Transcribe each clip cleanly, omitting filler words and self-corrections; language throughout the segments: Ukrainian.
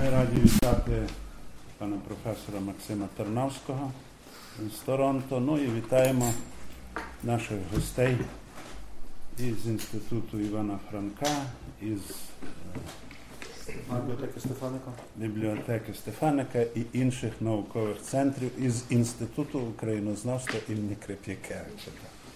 Ми раді вітати пана професора Максима Тарнавського з Торонто. Ну і вітаємо наших гостей із Інституту Івана Франка, із бібліотеки Стефаника і інших наукових центрів, із Інституту українознавства імені Креп'якевича.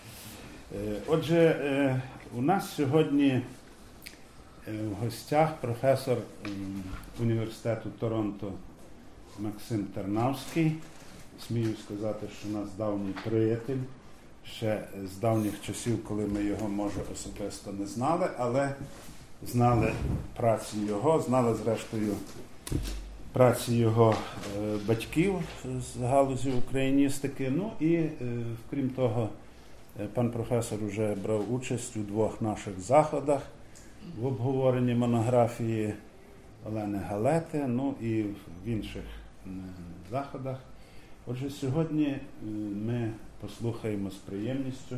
Отже, у нас сьогодні в гостях професор університету Торонто Максим Тарнавський. Смію сказати, що у нас давній приятель, ще з давніх часів, коли ми його, може, особисто не знали, але знали праці його, знали, зрештою, праці його батьків з галузі україністики. Ну і, крім того, пан професор вже брав участь у двох наших заходах в обговоренні монографії Олени Галети, ну і в інших заходах. Отже, сьогодні ми послухаємо з приємністю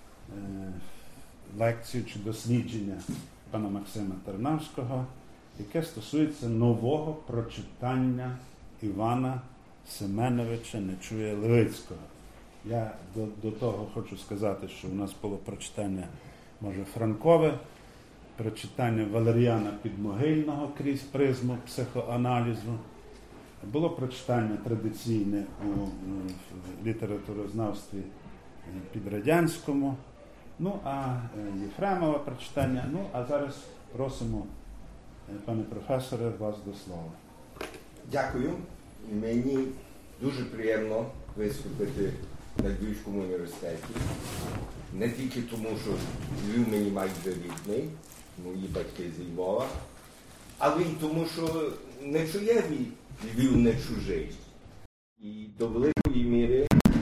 лекцію чи дослідження пана Максима Тарнавського, яке стосується нового прочитання Івана Семеновича Нечуя-Левицького. Я до того хочу сказати, що у нас було прочитання, може, франкове, прочитання Валеріана Підмогильного крізь призму психоаналізу. Було прочитання традиційне у літературознавстві підрадянському. Ну, а Єфремове прочитання. Ну, а зараз просимо, пане професоре, вас до слова. Дякую. Мені дуже приємно виступити на Львівському університеті. Не тільки тому, що Львів мені майже рідний, мої батьки зі Львова, але й тому, що Нечуєві Львів не чужий. І до великої міри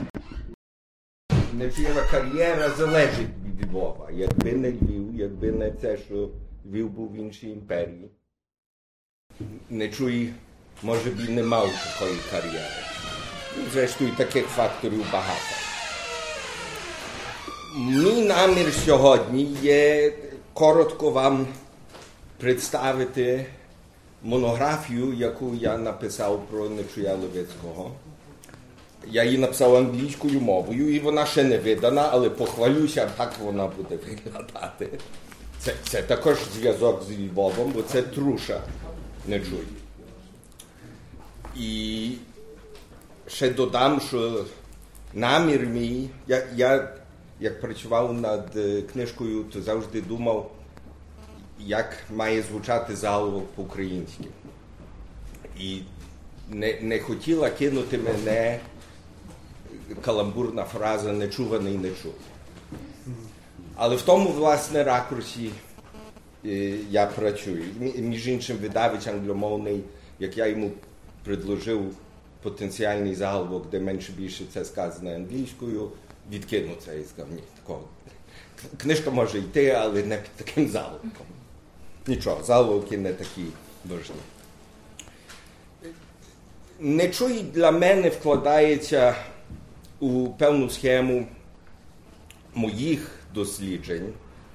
Нечуєва кар'єра залежить від Львова. Якби не Львів, якби не те, що Львів був в іншій імперії, Нечуй, може б, і не мав такої кар'єри. І, зрештою, таких факторів багато. Мій намір сьогодні є коротко вам представити монографію, яку я написав про Нечуя Левицького. Я її написав англійською мовою, і вона ще не видана, але похвалюся, як вона буде виглядати. Це також зв'язок з Львовом, бо це Труша Нечуй. І ще додам, що намір мій, я як працював над книжкою, то завжди думав, як має звучати заголовок по-українськи. І не хотіла кинути мене каламбурна фраза «нечуваний не чув». Але в тому, власне, ракурсі я працюю. Між іншим, видавець англомовний, як я йому предложив потенціальний заголовок, де менше-більше це сказано англійською, відкинув це і сказав, ні, такого. Книжка може йти, але не під таким заголовком. Нічого, заголовки не такі важливі. Нечуй для мене вкладається у певну схему моїх досліджень.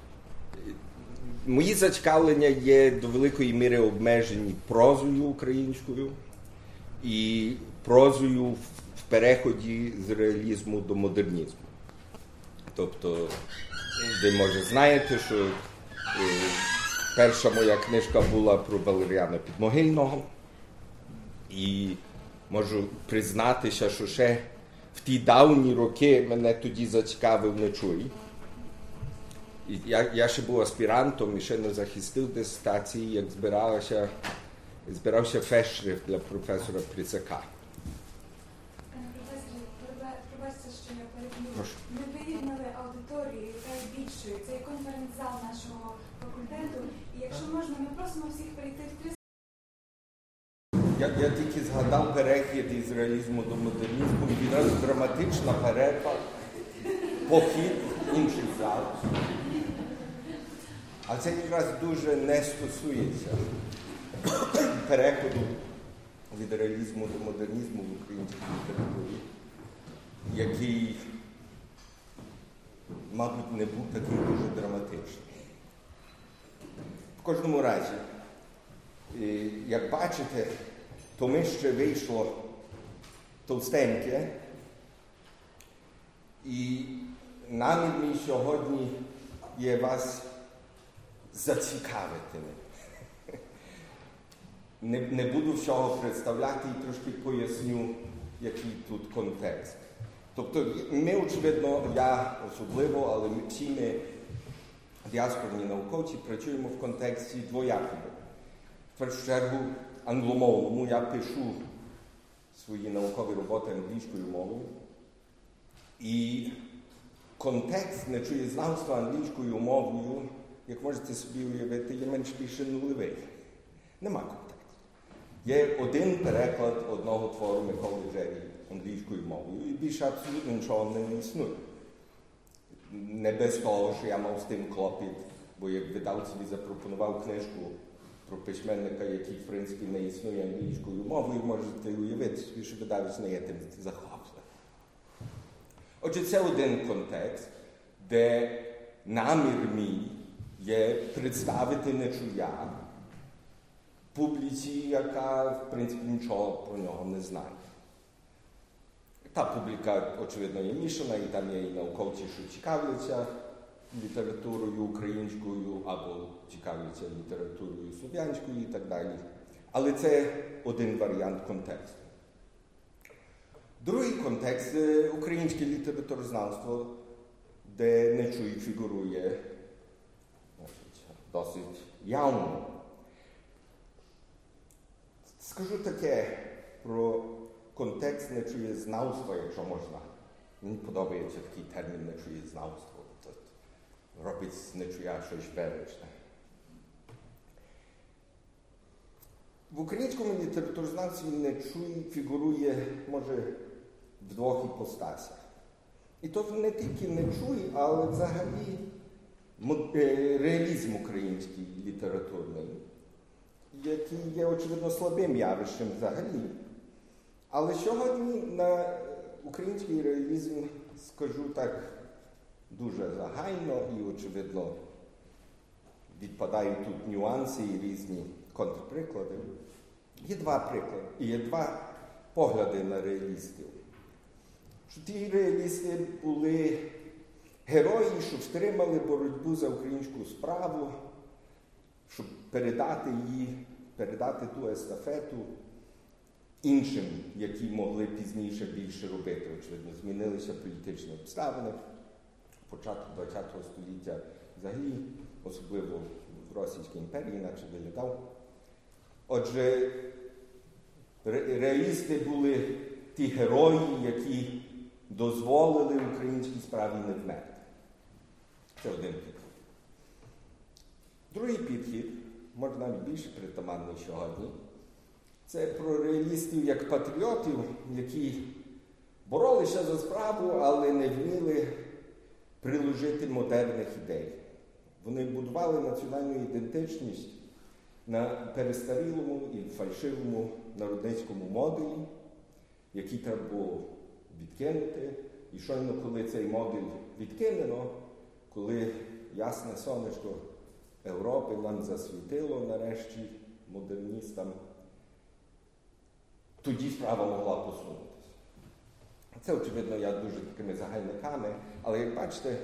Мої зацікавлення є до великої міри обмежені прозою українською і прозою в переході з реалізму до модернізму. Тобто, ви, може, знаєте, що перша моя книжка була про Валеріана Підмогильного, і можу признатися, що ще в ті давні роки мене тоді зацікавив Нечуй. І я ще був аспірантом і ще не захистив дисертації, як збирався фестшрифт для професора Прицака. Пане професоре, пробачте, що я переб'ю. Ми виєднали аудиторію, яка є більшою. Це є конференц-зал нашого факультету. І якщо можна, ми просимо всіх прийти в 3. Я тільки згадав перехід із реалізму до модернізму, і відразу драматична перерва, похід в інший зал. А це якраз дуже не стосується переходу від реалізму до модернізму в українській літературі, який, мабуть, не був такий дуже драматичний. В кожному разі, Як бачите, то ми ще вийшло товстеньке. І намір мій сьогодні є вас зацікавити. Не буду всього представляти і трошки поясню, який тут контекст. Тобто ми, очевидно, я особливо, але всі ми, діаспорні науковці, працюємо в контексті двоякому. В першу чергу англомовному. Я пишу свої наукові роботи англійською мовою. І контекст нечуєзнавства англійською мовою, як можете собі уявити, є менш-більше нулевий. Нема контексту. Є один переклад одного твору Миколи Джері англійською мовою, і більше абсолютно нічого не існує. Не без того, що я мав з тим клопіт, бо як видавцеві запропонував книжку про письменника, який, в принципі, не існує англійською мовою, можете уявити собі, що видавець не є тим захоплений. Отже, це один контекст, де намір мій є представити нечуя публіці, яка, в принципі, нічого про нього не знає. Та публіка, очевидно, є мішана, і там є і науковці, що цікавляться літературою українською, або цікавляться літературою слов'янською і так далі. Але це один варіант контексту. Другий контекст – українське літературознавство, де нечуй фігурує досить явно. Скажу таке про контекст нечуєзнавства, якщо можна. Мені подобається такий термін нечуєзнавство. Робить з нечуя щось величне. В українському літературознавстві нечуй фігурує, може, в двох іпостасях. І то не тільки нечуй, але взагалі реалізм український літературний, який є, очевидно, слабим явищем взагалі. Але сьогодні на український реалізм, скажу так, дуже загально і, очевидно, відпадають тут нюанси і різні контрприклади. Є два приклади, є два погляди на реалістів. Що ті реалісти були герої, що втримали боротьбу за українську справу, щоб передати ту естафету іншим, які могли пізніше більше робити. Очевидно, змінилися політичні обставини. Початку ХХ століття взагалі, особливо в Російській імперії, наче виглядав. Отже, реалісти були ті герої, які дозволили українській справі не вмерти. Це один підхід. Другий підхід, може навіть більше притаманний сьогодні, це про реалістів як патріотів, які боролися за справу, але не вміли приложити модерних ідей. Вони будували національну ідентичність на перестарілому і фальшивому народницькому моделі, який треба було відкинути. І щойно, коли цей модель відкинено, коли ясне сонечко Європи нам засвітило нарешті модерністам, тоді справа могла посунутися. Це, очевидно, я дуже такими загальниками, але, як бачите,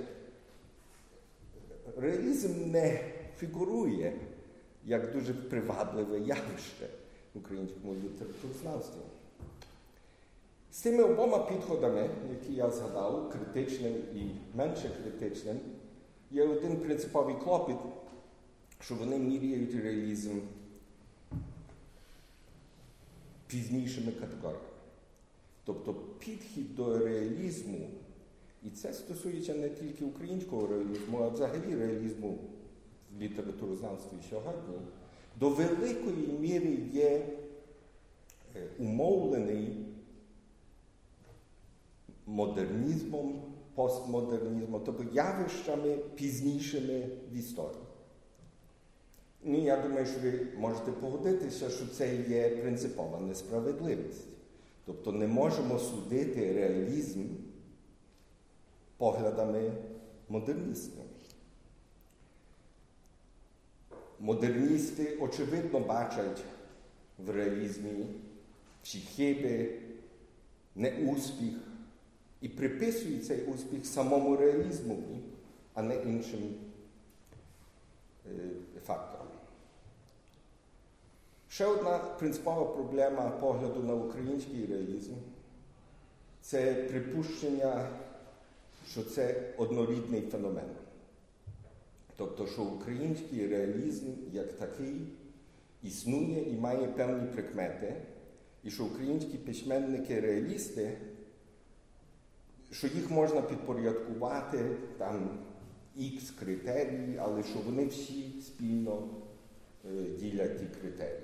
реалізм не фігурує як дуже привабливе явище в українському літературознавстві. З цими обома підходами, які я згадав, критичним і менше критичним, є один принциповий клопіт, що вони міряють реалізм пізнішими категоріями. Тобто підхід до реалізму, і це стосується не тільки українського реалізму, а взагалі реалізму в літературознавстві сьогодні, до великої міри є умовлений модернізмом, постмодернізмом, тобто явищами пізнішими в історії. І я думаю, що ви можете погодитися, що це є принципова несправедливість. Тобто не можемо судити реалізм поглядами модерністів. модерністи, очевидно, бачать в реалізмі всі хиби, неуспіх і приписують цей успіх самому реалізму, а не іншим факторам. Ще одна принципова проблема погляду на український реалізм – це припущення, що це однорідний феномен. Тобто, що український реалізм як такий існує і має певні прикмети, і що українські письменники-реалісти, що їх можна підпорядкувати, там, Х критерії, але що вони всі спільно ділять ті критерії.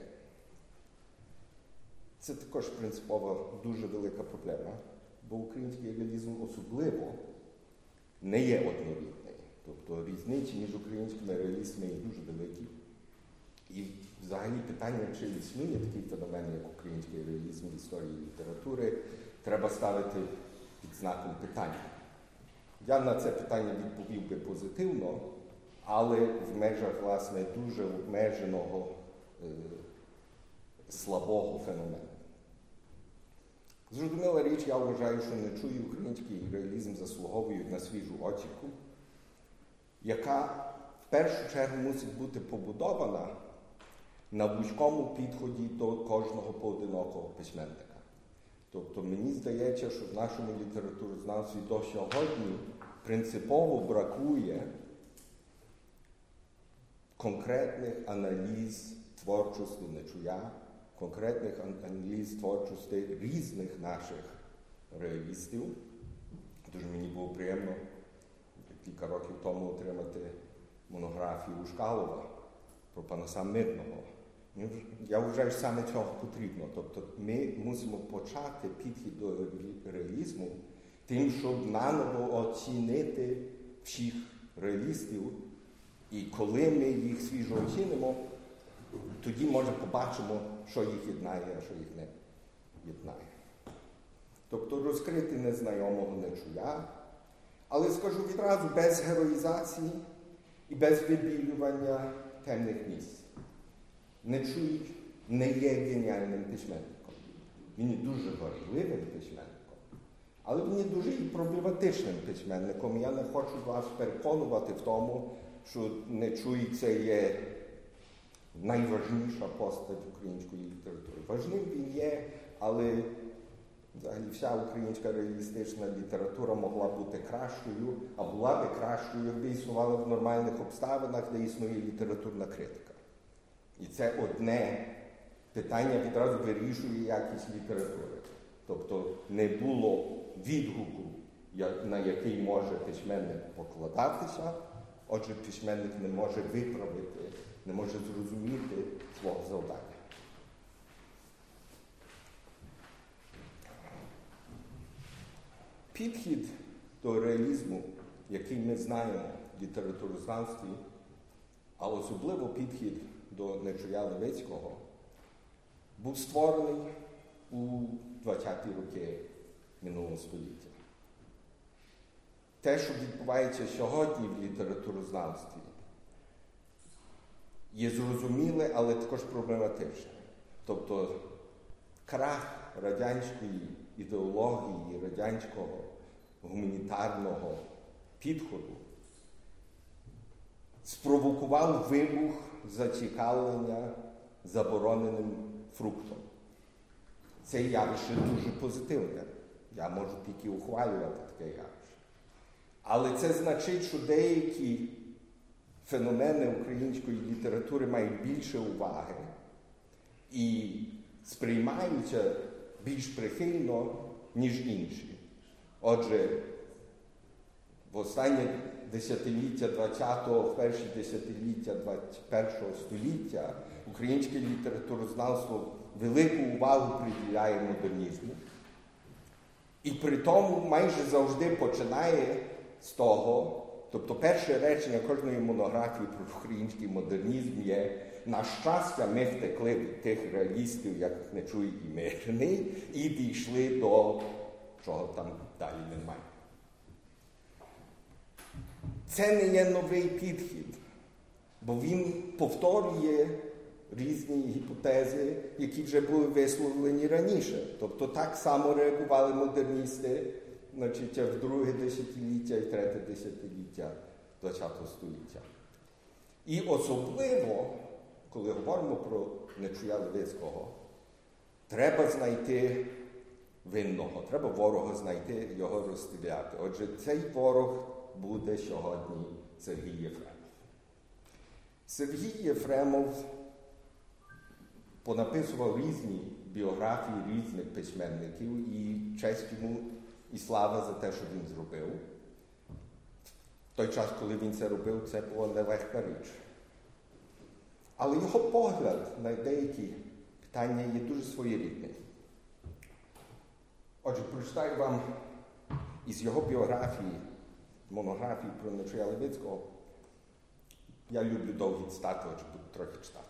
Це також принципово дуже велика проблема, бо український реалізм особливо не є однорідний. Тобто різниці між українськими реалістами є дуже великі. І взагалі питання, чи існує такий феномен, як український реалізм в історії літератури, треба ставити під знаком питання. Я на це питання відповів би позитивно, але в межах, власне, дуже обмеженого, слабого феномену. Зрозуміла річ, я вважаю, що нечуй український реалізм заслуговують на свіжу оцінку, яка в першу чергу мусить бути побудована на вузькому підході до кожного поодинокого письменника. Тобто мені здається, що в нашому літературознавстві до сьогодні принципово бракує конкретних аналіз творчості Нечуя, конкретних аналіз творчості різних наших реалістів. Дуже мені було приємно кілька років тому отримати монографію Ушкалова про Панаса Мирного. Я вважаю, що саме цього потрібно. Тобто ми мусимо почати підхід до реалізму тим, щоб наново оцінити всіх реалістів, і коли ми їх свіжо оцінимо, тоді, може, побачимо, що їх єднає, а що їх не єднає. Тобто розкрити незнайомого Нечуя, але, скажу відразу, без героїзації і без вибілювання темних місць. Нечуй не є геніальним письменником. Він є дуже важливим письменником, але він є дуже і проблематичним письменником. Я не хочу вас переконувати в тому, що Нечуй – це є найважніша постать української літератури. Важним він є, але взагалі вся українська реалістична література могла бути кращою, а була би кращою, якби існувала в нормальних обставинах, де існує літературна критика. І це одне питання відразу вирішує якість літератури. Тобто не було відгуку, на який може письменник покладатися, отже, письменник не може виправити, не може зрозуміти свого завдання. Підхід до реалізму, який ми знаємо в літературознавстві, а особливо підхід до Нечуя Левицького, був створений у 20-ті роки минулого століття. Те, що відбувається сьогодні в літературознавстві, є зрозуміле, але також проблематичне. Тобто крах радянської ідеології, радянського гуманітарного підходу спровокував вибух зацікавлення забороненим фруктом. Це явище дуже позитивне. Я можу тільки ухвалювати таке явище. Але це значить, що деякі феномени української літератури мають більше уваги і сприймаються більш прихильно, ніж інші. Отже, в останні десятиліття 20-го, в перші десятиліття 21-го століття українське літературознавство велику увагу приділяє модернізму. І при тому майже завжди починає з того, тобто перше речення кожної монографії про український модернізм є: на щастя, ми втекли від тих реалістів, як Нечуй і Мирний, і дійшли до чого там далі немає. Це не є новий підхід. Бо він повторює різні гіпотези, які вже були висловлені раніше. Тобто так само реагували модерністи, значить, в друге десятиліття і третє десятиліття ХХ століття. І особливо, коли говоримо про Нечуя Левицького, треба знайти винного, треба ворога знайти, його розстріляти. Отже, цей ворог буде сьогодні Сергій Єфремов. Сергій Єфремов понаписував різні біографії різних письменників, і честь йому і слава за те, що він зробив. В той час, коли він це робив, це була нелегка річ. Але його погляд на деякі питання є дуже своєрідним. Отже, прочитаю вам із його біографії, монографії про Нечуя Левицького. Я люблю довгі цитати, отже, буду трохи читати.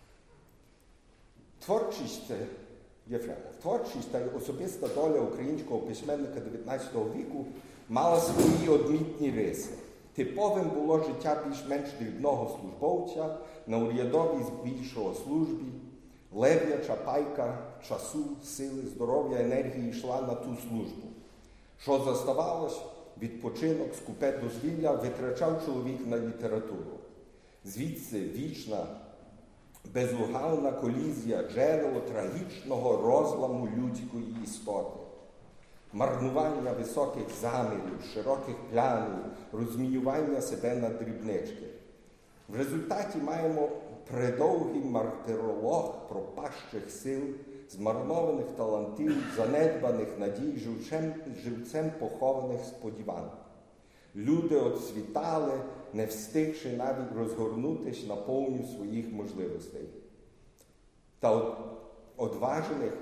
Творчість Єфремов. Творчість та особиста доля українського письменника 19 віку мала свої одмітні риси. Типовим було життя більш-менш дрібного службовця на урядовій збільшого службі. Лев'яча пайка часу, сили, здоров'я, енергії йшла на ту службу. Що заставалось, відпочинок, скупе дозвілля витрачав чоловік на літературу. Звідси вічна, безугавна колізія, джерело трагічного розламу людської істоти. Марнування високих замірів, широких планів, розмінювання себе на дрібнички. В результаті маємо предовгий мартиролог пропащих сил, змарнованих талантів, занедбаних надій, живцем похованих сподівань. Люди отцвітали, не встигши навіть розгорнутися на повню своїх можливостей. Та одважених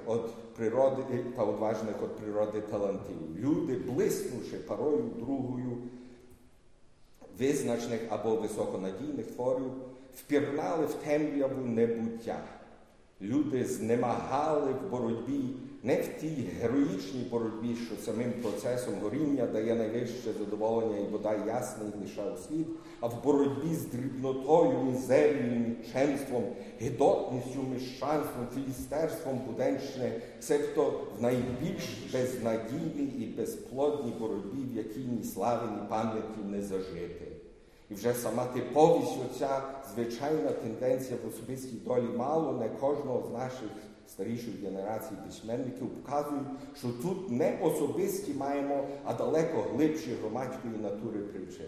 від природи талантів. Люди, блиснувши парою другою визначних або високонадійних творів, впірнали в темряву небуття. Люди знемагали в боротьбі, не в тій героїчній боротьбі, що самим процесом горіння дає найвище задоволення і бодай ясний лише у світ, а в боротьбі з дрібнотою, мізерією, нікчемством, гидотністю, міщанством, філістерством буденщини, себто в найбільш безнадійній і безплодній боротьбі, в якій ні слави, ні пам'яті не зажити. І вже сама типовість оця звичайна тенденція в особистій долі мало не кожного з наших старіших генерацій письменників показують, що тут не особисті маємо, а далеко глибші громадської натури причини.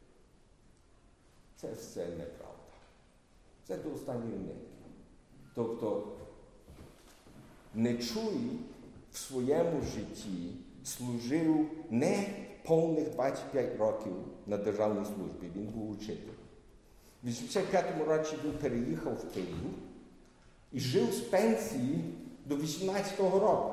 Це все неправда. Це до останньої нитки. Тобто, Нечуй в своєму житті служив не повних 25 років на державній службі. Він був учителем. В 85-му році він переїхав в Київ і жив з пенсії до 18-го року.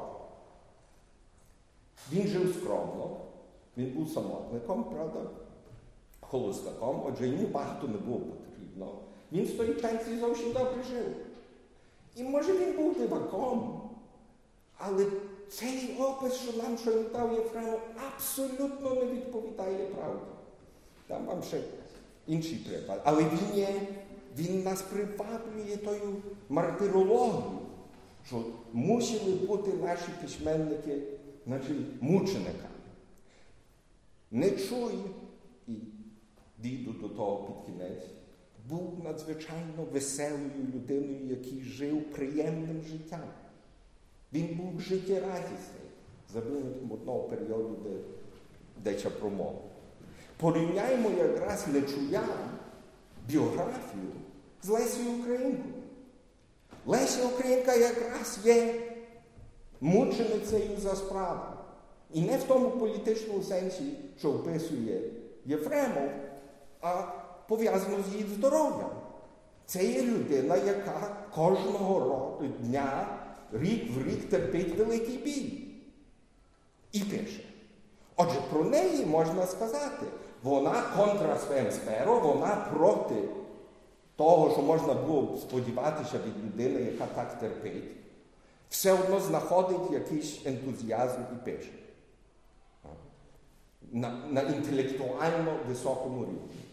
Він жив скромно, він був самотником, правда, холостаком, отже, йому багато не було потрібно. Він з тої пенсії зовсім добре жив. І може він був диваком, але цей опис, що нам щойно дав Єфремов, абсолютно не відповідає правді. Дам вам ще інший приклад. Але він нас приваблює тою мартирологією, що мусили бути наші письменники, значить, мучениками. Нечуй, і дійду до того під кінець, був надзвичайно веселою людиною, який жив приємним життям. Він був життєрадісний, за винятком одного періоду, де йдеться про мову. Порівняємо якраз Нечуя біографію з Лесією Українкою. Леся Українка якраз є мученицею за справу. І не в тому політичному сенсі, що описує Єфремов, а пов'язано з її здоров'ям. Це є людина, яка кожного дня, рік в рік терпить великий біль. І пише. Отже, про неї можна сказати, вона контра своєм сферу, вона проти того, що можна було сподіватися від людини, яка так терпить. Все одно знаходить якийсь ентузіазм і пише. На інтелектуально високому рівні.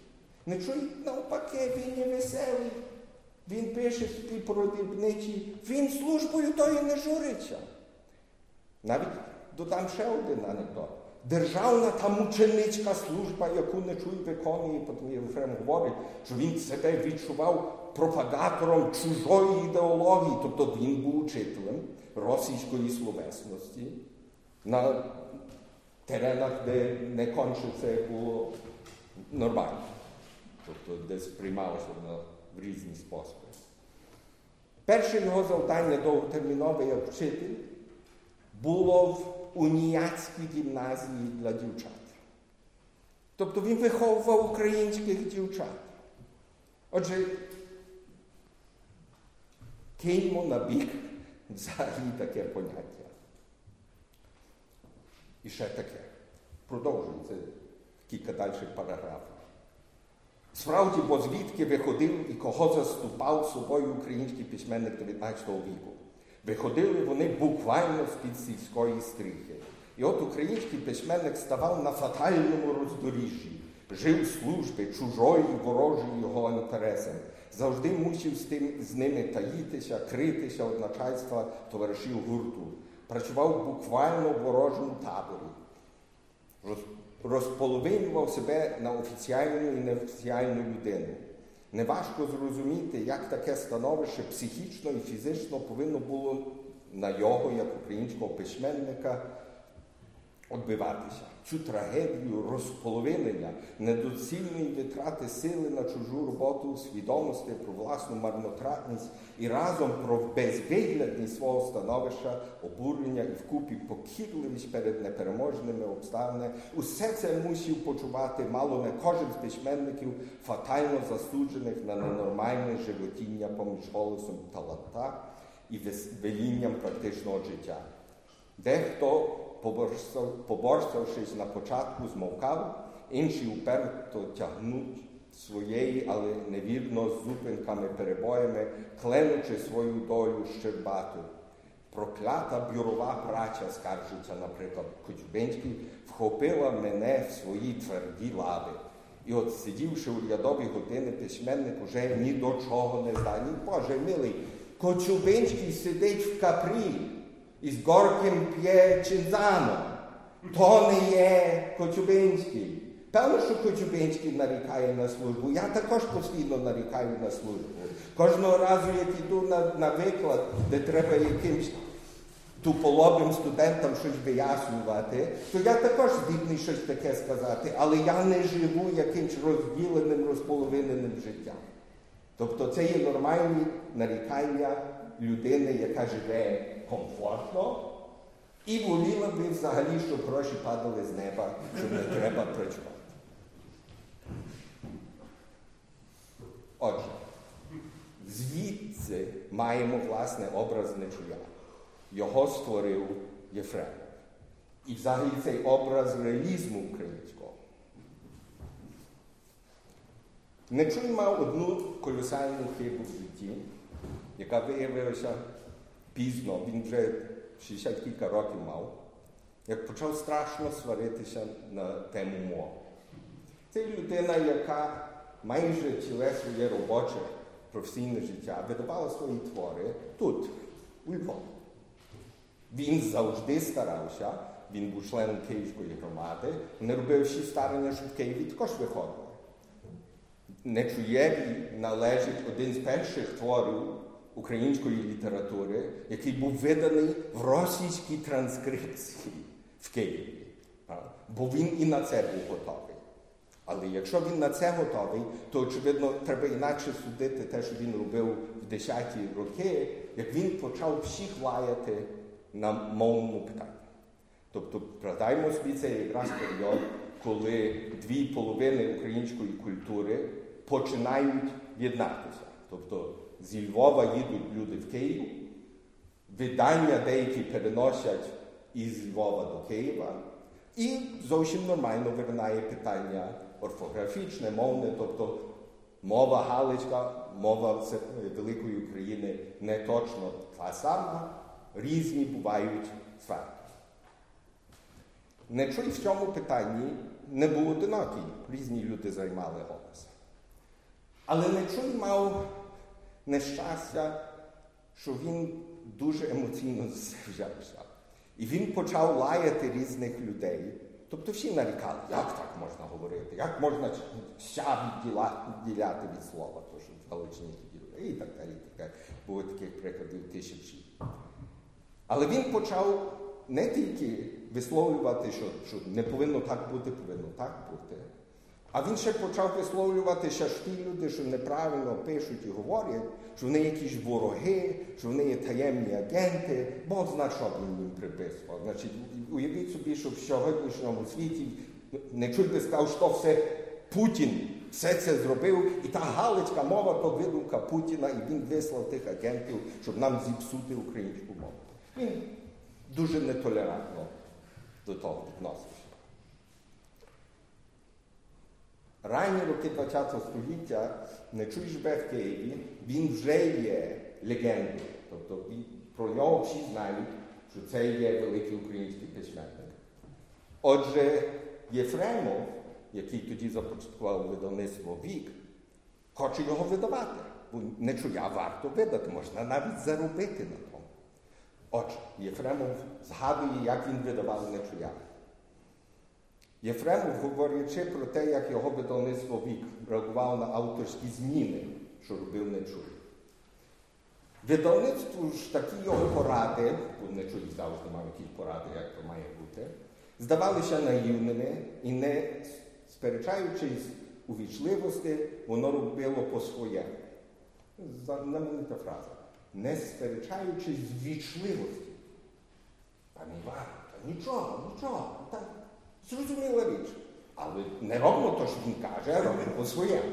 Не чують, навпаки, він є веселий. Він пише собі про дрібничі. Він службою тою не журиться. Навіть додам ще один анекдот. Державна та мученичка служба, яку не чуй, виконує, потім Єфрем говорить, що він себе відчував пропагатором чужої ідеології. Тобто він був учителем російської словесності на теренах, де не конче це було нормально. Тобто де сприймалося в різні способи. Перше його завдання довготермінове як вчитель було в уніатській гімназії для дівчат. Тобто він виховував українських дівчат. Отже, киньмо на бік взагалі таке поняття. І ще таке. Продовжується кілька дальших параграфів. Справді, бо звідки виходив і кого заступав собою український письменник 19 віку. Виходили вони буквально з-під сільської стріхи. І от український письменник ставав на фатальному роздоріжжі, жив служби чужої, ворожої його інтересам, завжди мусив з ними таїтися, критися від начальства товаришів гурту. Працював буквально в ворожому таборі. Розполовинював себе на офіціальну і неофіціальну людину. Неважко зрозуміти, як таке становище психічно і фізично повинно було на його, як українського письменника, відбиватися. Цю трагедію розполовинення, недоцільної витрати сили на чужу роботу, свідомості про власну марнотратність і разом про безвиглядність свого становища, обурення і вкупі покірливість перед непереможними обставинами. Усе це мусив почувати мало не кожен з письменників, фатально засуджених на ненормальне животіння поміж голосом таланта і велінням практичного життя. Дехто, поборствавшись на початку, змовкав, інші уперто тягнуть своєї, але невірно з зупинками, перебоями, кленучи свою долю щербату. Проклята бюрова праця, скаржиться, наприклад, Коцюбинський, вхопила мене в свої тверді лави. І от, сидівши у рядові години, письменник уже ні до чого не здатний. Боже милий, Коцюбинський сидить в Капрі із горким п'є чинзаном. То не є Коцюбинський. Певно, що Коцюбинський нарікає на службу. Я також постійно нарікаю на службу. Кожного разу, як йду на виклад, де треба якимсь туполобим студентам щось вияснювати, то я також здібний щось таке сказати, але я не живу якимсь розділеним, розполовиненим життям. Тобто це є нормальні нарікання людини, яка живе комфортно, і воліла би взагалі, щоб гроші падали з неба, щоб не треба працювати. Отже, звідси маємо, власне, образ Нечуя. Його створив Єфремов. І взагалі цей образ реалізму українського. Нечуй мав одну колосальну хибу в житті, яка виявилася пізно, він вже 60 кілька років мав, як почав страшно сваритися на тему мови. Це людина, яка майже ціле своє робоче професійне життя видавала свої твори тут, у Львові. Він завжди старався, він був членом Київської громади, не робив всі старання, щоб в Києві також виходили. Нечуєві належить один з перших творів української літератури, який був виданий в російській транскрипції в Києві. Бо він і на це був готовий. Але якщо він на це готовий, то, очевидно, треба інакше судити те, що він робив в 10-ті роки, як він почав всіх лаяти на мовному питанні. Тобто, пригадаймо собі, це якраз період, коли дві половини української культури починають єднатися. Тобто, зі Львова їдуть люди в Київ, видання деякі переносять із Львова до Києва, і зовсім нормально виникає питання орфографічне, мовне, тобто мова галицька, мова великої України не точно та сама, різні бувають сварки. Нечуй в цьому питанні не був одинокий, різні люди займали голос. Але Нечуй мав нещастя, що він дуже емоційно взявся. І він почав лаяти різних людей. Тобто всі нарікали, як так можна говорити, як можна ща відділяти від слова, то що в Галичині тоді, і так далі. Було таких прикладів тисячі. Але він почав не тільки висловлювати, що не повинно так бути, повинно так бути, а він ще почав висловлювати, що ті люди, що неправильно пишуть і говорять, що вони якісь вороги, що вони є таємні агенти, Бог знає, що він їм приписував. Значить, уявіть собі, що в сьогоднішньому світі Нечуй би сказав, що все Путін все це зробив, і та галицька мова, то видумка Путіна, і він вислав тих агентів, щоб нам зіпсути українську мову. Він дуже нетолерантно до того відносився. Ранні роки ХХ століття Нечуй живе в Києві, він вже є легендою. Тобто про нього всі знають, що це є великий український письменник. Отже, Єфремов, який тоді започаткував видавництво «Вік», хоче його видавати. Бо Нечуя варто видати, можна навіть заробити на тому. Отже, Єфремов згадує, як він видавав Нечуя. Єфремов, говорячи про те, як його видавництво «Вік» реагувало на авторські зміни, що робив Нечуй. Видавництву ж такі його поради, бо Нечуй завжди мав якісь поради, як то має бути, здавалися наївними і не сперечаючись у вічливості, воно робило по-своєму. Знаменита фраза. Не сперечаючись з вічливості. Пане Іван, нічого, так, зрозуміла річ. Але не робимо то, що він каже, а робимо по-своєму.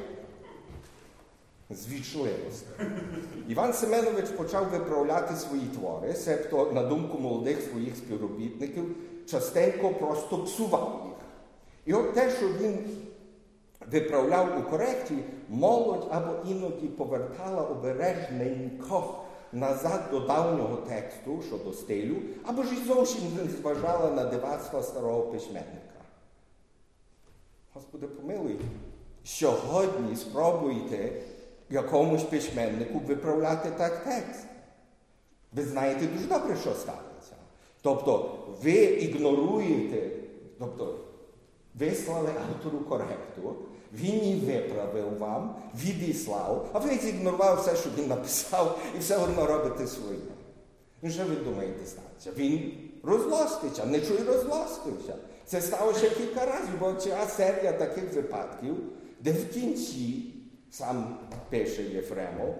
З вічливості. Іван Семенович почав виправляти свої твори, себто, на думку молодих своїх співробітників, частенько просто псував їх. І от те, що він виправляв у коректі, молодь або іноді повертала обережненько назад до давнього тексту щодо стилю, або ж і зовсім не зважала на дивацтва старого письменника. Господи, помилуй, сьогодні спробуйте якомусь письменнику виправляти так текст. Ви знаєте дуже добре, що ставиться. Тобто, ви ігноруєте, вислали автору коректу, він її виправив вам, відіслав, а ви зігнорували все, що він написав, і все одно робите своє. І що ви думаєте станеться? Він розлоститься, Нечуй розлостився. Це сталося кілька разів, бо ціла серія таких випадків, де в кінці, сам пише Єфремов,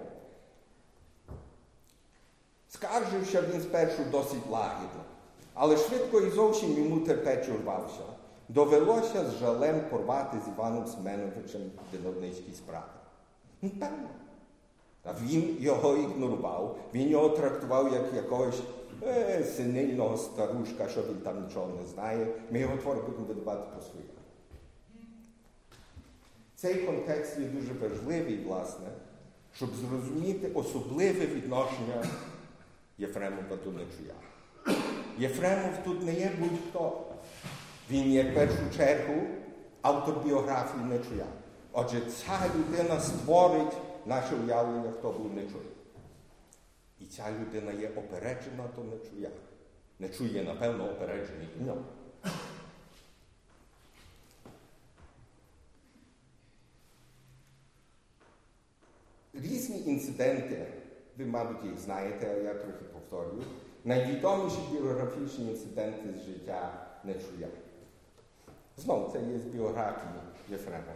скаржився він спершу досить лагідно, але швидко і зовсім йому терпець урвався. Довелося з жалем порвати з Іваном Семеновичем видавницькі справи. Певно. А він його ігнорував, він його трактував як якогось синильного старушка, що він там нічого не знає. Ми його твори будемо видавати по-своєму. Цей контекст є дуже важливий, власне, щоб зрозуміти особливе відношення Єфремова до Нечуя. Єфремов тут не є будь-хто. Він є в першу чергу автор біографії Нечуя. Отже, ця людина створить наше уявлення, хто був Нечуй. І ця людина є опереджена до Нечуя. Нечуй є, напевно, опереджений до нього. Різні інциденти, ви, мабуть, їх знаєте, а я трохи повторюю, найвідоміші біографічні інциденти з життя Нечуя. Знову, це є з біографії Єфремова.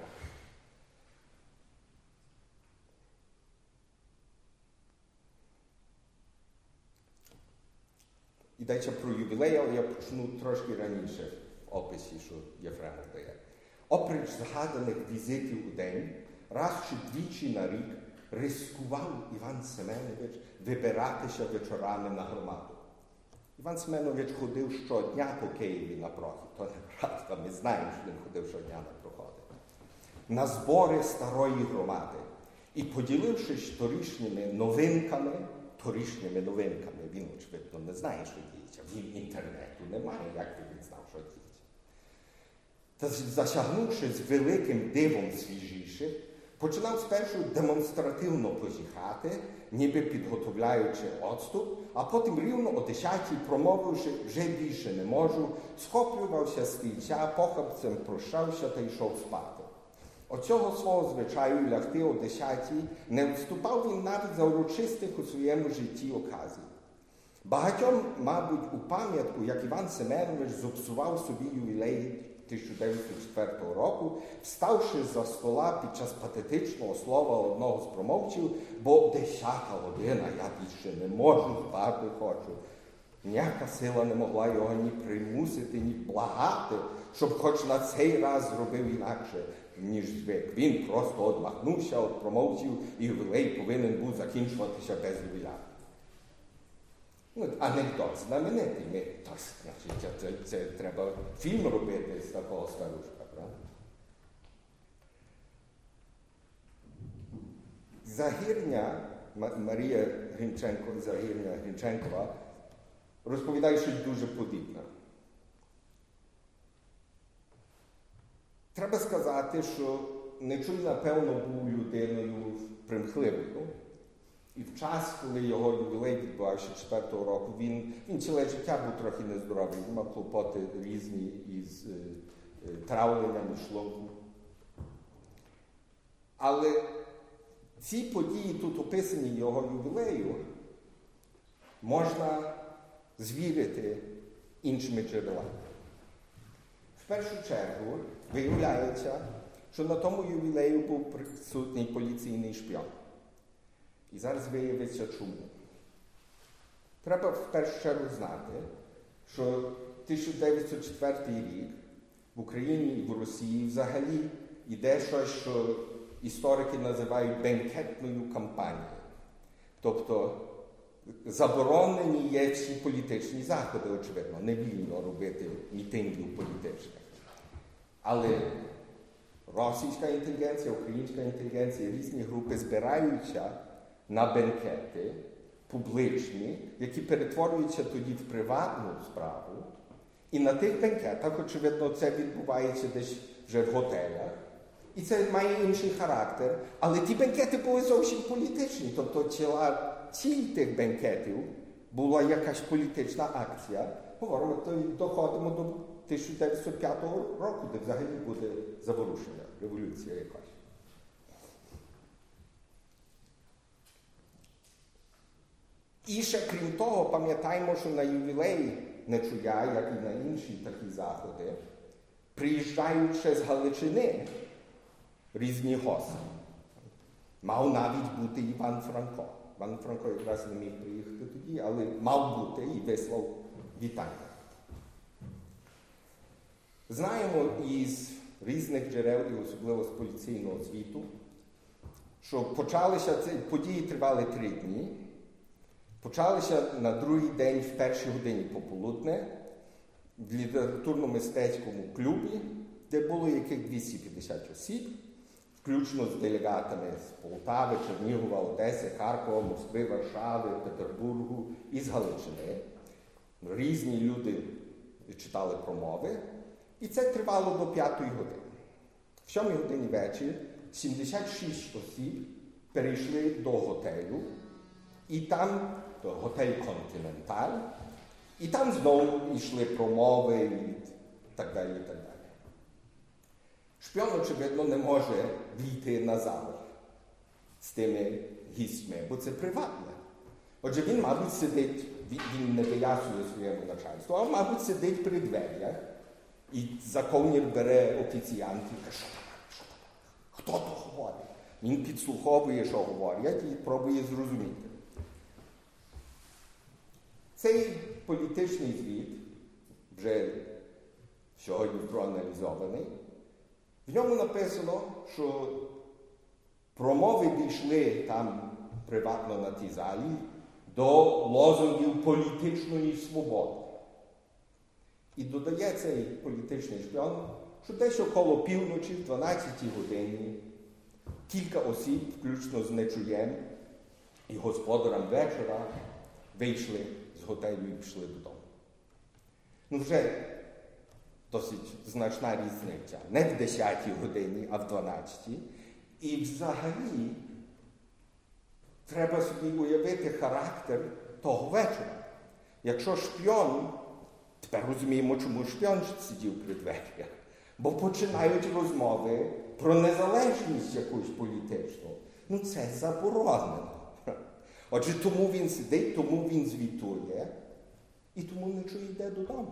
Йдеться про ювілей, але я почну трошки раніше в описі, що Єфремов дає. Оприч згаданих візитів у день, раз чи двічі на рік рискував Іван Семенович вибиратися вечорами на громаду. Іван Семенович ходив щодня по Києві на прохід. То неправда, ми знаємо, що він ходив щодня на проходи. На збори старої громади. І поділившись торішніми новинками, він, очевидно, не знає, що діється. Він інтернету немає, як він знав, що діється. Та засягнувши з великим дивом свіжіших, Починав спершу демонстративно позіхати, ніби підготовляючи відступ, а потім рівно о 10-й, промовивши «вже більше не можу», схоплювався з стільця, похапцем прощався та йшов спати. Оцього свого звичаю лягти о 10-й не вступав він навіть за урочистих у своєму житті оказій. Багатьом, мабуть, у пам'ятку, як Іван Семенович зіпсував собі ювілей 1904 року, вставши за стола під час патетичного слова одного з промовців, бо 10-та година, я більше не можу, спати хочу. Ніяка сила не могла його ні примусити, ні благати, щоб хоч на цей раз зробив інакше, ніж звик. Він просто одмахнувся від промовців, і ювілей повинен був закінчуватися без ювіля. Анекдот знаменитий. Це треба фільм робити з такого старушка, правда? Загірня, Марія Гринченкова, розповідає щось дуже подібне. Треба сказати, що Нечуй, напевно, був людиною примхливою. І в час, коли його ювілей відбувався 4-го року, він ціле життя був трохи нездоровий, він мав клопоти різні із травленням і шлунку. Але ці події, тут описані його ювілею, можна звірити іншими джерелами. В першу чергу виявляється, що на тому ювілею був присутній поліційний шпіон. І зараз виявиться чому. Треба в першу чергу знати, що 1904 рік в Україні і в Росії взагалі йде щось, що історики називають бенкетною кампанією. Тобто заборонені є всі політичні заходи, очевидно, не вільно робити мітингів політичних. Але російська інтелігенція, українська інтелігенція, різні групи збираються на бенкети публічні, які перетворюються тоді в приватну справу. І на тих бенкетах, очевидно, це відбувається десь вже в готелях. І це має інший характер. Але ті бенкети були зовсім політичні. Тобто ціль тих бенкетів була якась політична акція. Говоримо, то доходимо до 1905 року, де взагалі буде заворушення, революція якась. І ще крім того, пам'ятаємо, що на ювілей Нечуя, як і на інші такі заходи, приїжджають ще з Галичини різні гості. Мав навіть бути Іван Франко. Іван Франко якраз не міг приїхати тоді, але мав бути і вислав вітання. Знаємо із різних джерел, і особливо з поліційного світу, що події тривали 3 дні. Почалися на другий день в першій годині пополудне в літературно-мистецькому клубі, де було яких 250 осіб, включно з делегатами з Полтави, Чернігова, Одеси, Харкова, Москви, Варшави, Петербургу і з Галичини. Різні люди читали промови, і це тривало до 5-ї години. В 7-й годині вечір 76 осіб перейшли до готелю, і там, готель «Континенталь», і там знову йшли промови і так далі, і так далі. Шпіон, очевидно, не може війти на зал з тими гістьми, бо це приватне. Отже, він, мабуть, сидить, він не вияснює своєму начальству, а, мабуть, сидить при дверях, і законник бере офіціантів і каже, що там? Хто то говорить? Він підслуховує, що говорять, і пробує зрозуміти. Цей політичний звіт, вже сьогодні проаналізований, в ньому написано, що промови дійшли там приватно на тій залі до лозунгів політичної свободи. І додає цей політичний шпіон, що десь около півночі, в 12-й годині, кілька осіб, включно з Нечуєм і господарем вечора, вийшли з готелю і пішли додому. Вже досить значна різниця. Не в 10-й годині, а в 12-й. І взагалі треба собі уявити характер того вечора. Якщо шпіон, тепер розуміємо, чому шпіон сидів при дверях, бо починають розмови про незалежність якусь політичну. Ну це заборонено. Отже, тому він сидить, тому він звітує, і тому не чує, йде додому.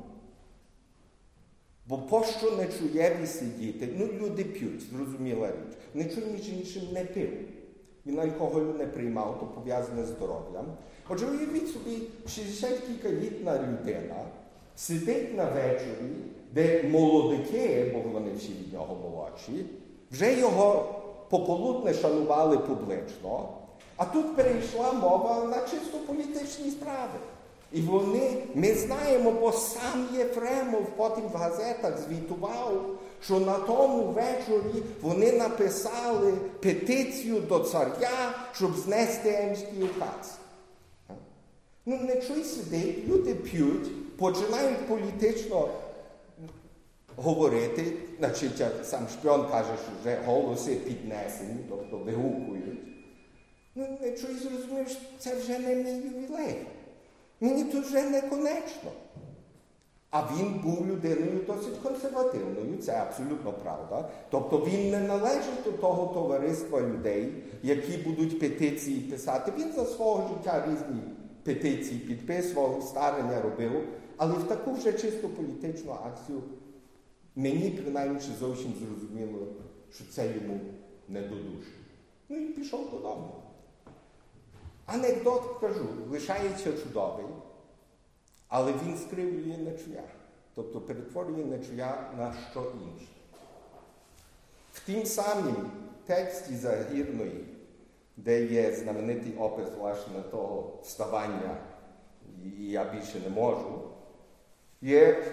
Бо пощо не чуєві сидіти? Ну, люди п'ють, зрозуміла річ. Не чує, між іншим, не пив. Він алкоголю не приймав, то пов'язане з здоров'ям. Отже, уявіть собі, 60-кількалітна людина сидить на вечорі, де молодики, бо вони всі від нього молодші, вже його пополудне шанували публічно, а тут перейшла мова на чисто політичні справи. І ми знаємо, бо сам Єфремов потім в газетах звітував, що на тому вечорі вони написали петицію до царя, щоб знести Емський указ. Ну, не чуй сидить, люди п'ють, починають політично говорити, значить, сам шпіон каже, що вже голоси піднесені, тобто вигукують. Ну, не чуй, зрозумієш, це вже не мій ювілей. Мені тут вже не конечно. А він був людиною досить консервативною, це абсолютно правда. Тобто він не належить до того товариства людей, які будуть петиції писати. Він за свого життя різні петиції підписував, старання робив, але в таку вже чисто політичну акцію мені, принаймні, зовсім зрозуміло, що це йому не до душі. Ну і пішов додому. Анекдот, кажу, лишається чудовий, але він скривлює нечуя. Тобто перетворює нечуя на що інше. В тім самім тексті Загірної, де є знаменитий опис, власне, того вставання, і я більше не можу, є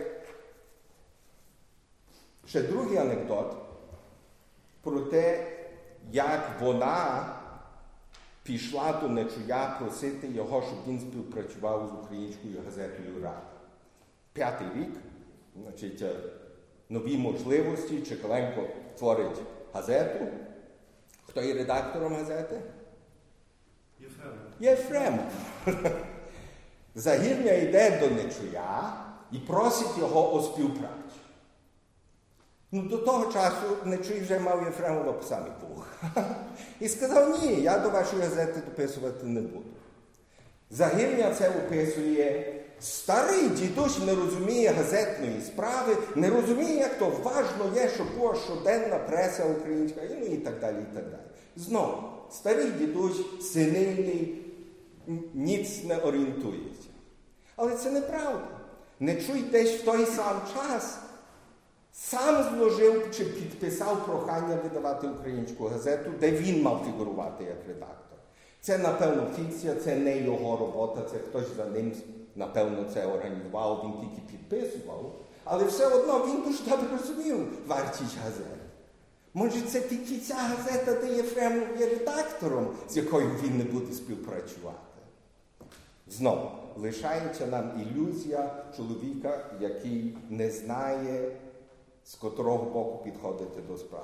ще другий анекдот про те, як вона пішла до Нечуя просити його, щоб він співпрацював з українською газетою «Рада». 5-й рік, значить, нові можливості, Чекаленко творить газету. Хто є редактором газети? Єфремов. Загірня йде до Нечуя і просить його о співпраці. Ну, до того часу Нечуй вже мав Єфремова по самий пух. І сказав, ні, я до вашої газети дописувати не буду. Загірня це описує. Старий дідусь не розуміє газетної справи, не розуміє, як то важно є, щоб була щоденна преса українська, ну і так далі, і так далі. Знову, старий дідусь синильний, ніц не орієнтується. Але це неправда. Нечуй десь в той сам час сам зложив чи підписав прохання видавати українську газету, де він мав фігурувати як редактор. Це, напевно, фікція, це не його робота, це хтось за ним, напевно, це організував, він тільки підписував. Але все одно він дуже добре розумів вартість газети. Може, це тільки ця газета, де Єфремов є редактором, з якою він не буде співпрацювати. Знову, лишається нам ілюзія чоловіка, який не знає, з котрого боку підходити до справи.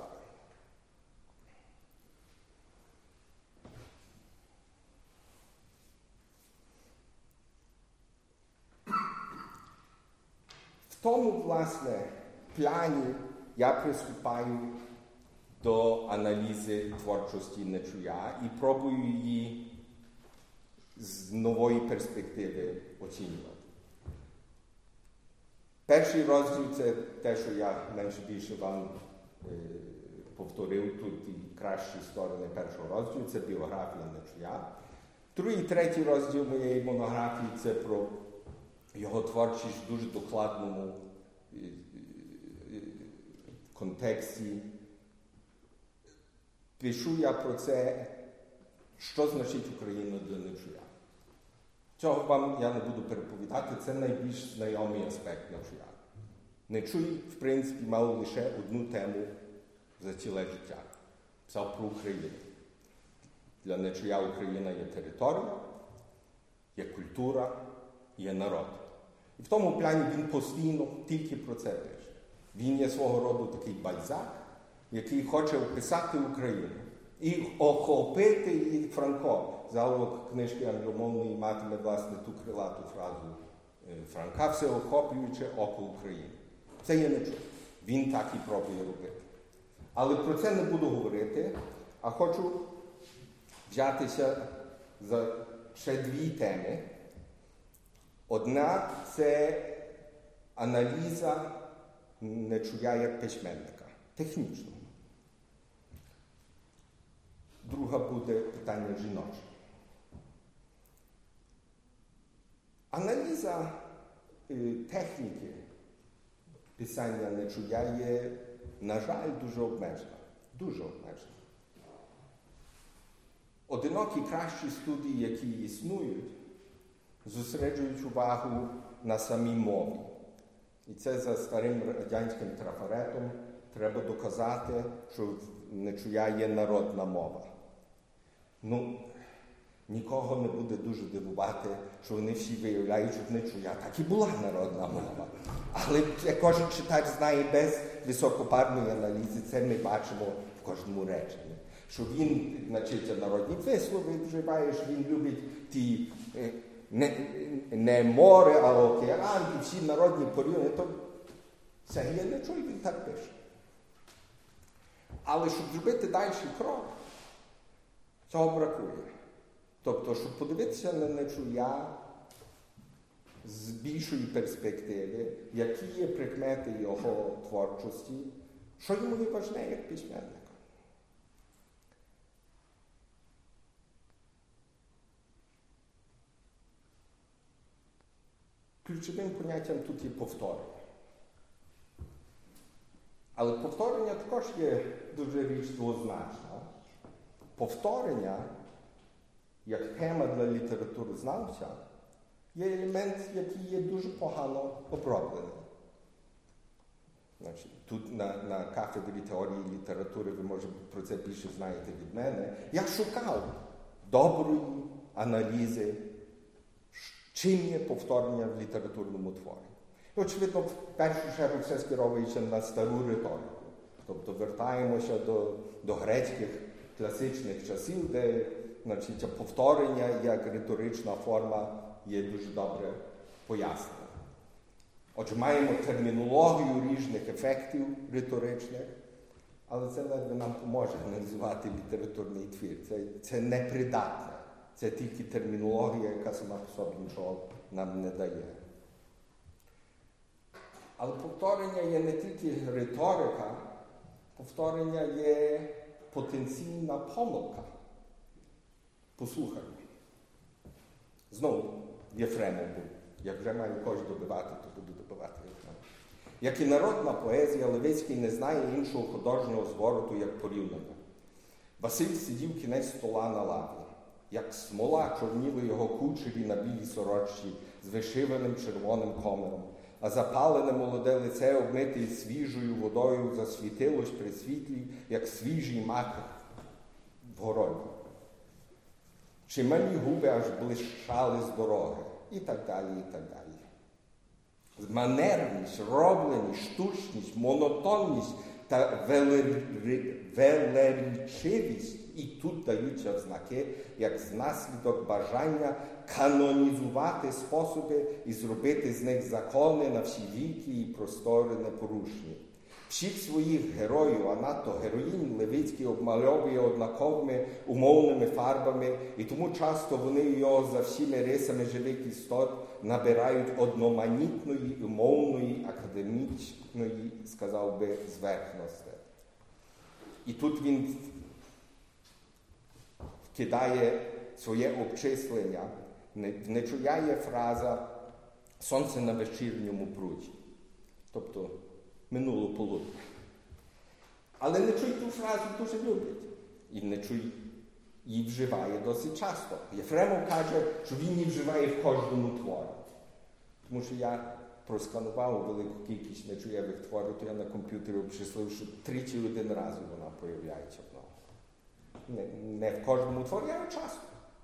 В тому, власне, плані я приступаю до аналізи творчості Нечуя і пробую її з нової перспективи оцінювати. Перший розділ – це те, що я менше-більше вам повторив тут і кращі сторони першого розділу – це біографія Нечуя. Другий і третій розділ моєї монографії – це про його творчість в дуже докладному контексті. Пишу я про це, що значить Україна для Нечуя. Цього вам я не буду переповідати, це найбільш знайомий аспект Нечуя. Нечуй, в принципі, мав лише одну тему за ціле життя. Писав про Україну. Для Нечуя Україна є територія, є культура, є народ. І в тому плані він постійно тільки про це пише. Він є свого роду такий Бальзак, який хоче описати Україну. І охопити, і Франко. Заголовок книжки англомовної матиме, власне, ту крилату фразу Франка, всеохоплююче око України. Це є нічого. Він так і пробує робити. Але про це не буду говорити, а хочу взятися за ще дві теми. Одна – це аналіза Нечуя як письменника, технічно. Друга буде питання жіноче. Аналіза техніки писання Нечуя є, на жаль, дуже обмежена. Дуже обмежена. Одинокі кращі студії, які існують, зосереджують увагу на самій мові. І це за старим радянським трафаретом треба доказати, що Нечуя є народна мова. Ну, нікого не буде дуже дивувати, що вони всі виявляють, що Нечуя так і була народна мова. Але кожен читач знає без високопарної аналізи, це ми бачимо в кожному реченні. Що він, значить, народні вислови вживає, що він любить ті не море, а океан, і всі народні порівняння, то це є Нечуй, він так пише. Але щоб зробити далі крок, цього бракує. Тобто, щоб подивитися на Нечуя з більшої перспективи, які є прикмети його творчості, що йому є важне як письменника. Ключовим поняттям тут є повторення. Але повторення також є дуже річ двозначна. Повторення, як тема для літературознавця, є елемент, який є дуже погано оброблений. Значить, тут на кафедрі теорії літератури, ви, може, про це більше знаєте від мене, я шукав доброї аналізи, чим є повторення в літературному творі. І, очевидно, в першу чергу все скеровується на стару риторику. Тобто вертаємося до грецьких класичних часів, де, значить, повторення як риторична форма є дуже добре пояснена. Отже, маємо термінологію різних ефектів риторичних, але це ледве нам поможе аналізувати літературний твір. Це непридатне. Це тільки термінологія, яка сама по собі нічого нам не дає. Але повторення є не тільки риторика, повторення є потенційна помилка. Послухаймо. Знову Єфремов був. Як вже маю когось добивати, то буду добивати Єфремова. Як і народна поезія, Левицький не знає іншого художнього звороту, як порівняння. Василь сидів кінець стола на лаві. Як смола чорніли його кучері на білій сорочці з вишиваним червоним коміром, а запалене молоде лице, обмите свіжою водою, засвітилось при світлі, як свіжий мак в городі. Чималі губи аж блищали з дороги, і так далі, і так далі. Манерність, робленість, штучність, монотонність та велерічивість і тут даються знаки, як наслідок бажання канонізувати способи і зробити з них закони на всі віки і простори непорушні. Всіх своїх героїв, а надто героїнь, Левицький обмальовує однаковими умовними фарбами, і тому часто вони його за всіми рисами живих істот набирають одноманітної, умовної, академічної, сказав би, зверхності. І тут він кидає своє обчислення. Нечуя є фраза «сонце на вечірньому пруті». Тобто минуло полудня. Але Нечуй ту фразу дуже любить. І Нечуй її вживає досить часто. Єфремов каже, що він її вживає в кожному творі. Тому що я просканував велику кількість Нечуєвих творів, то я на комп'ютері обчислив, що 31 раз вона появляється в ньому. Не в кожному творі, але часто.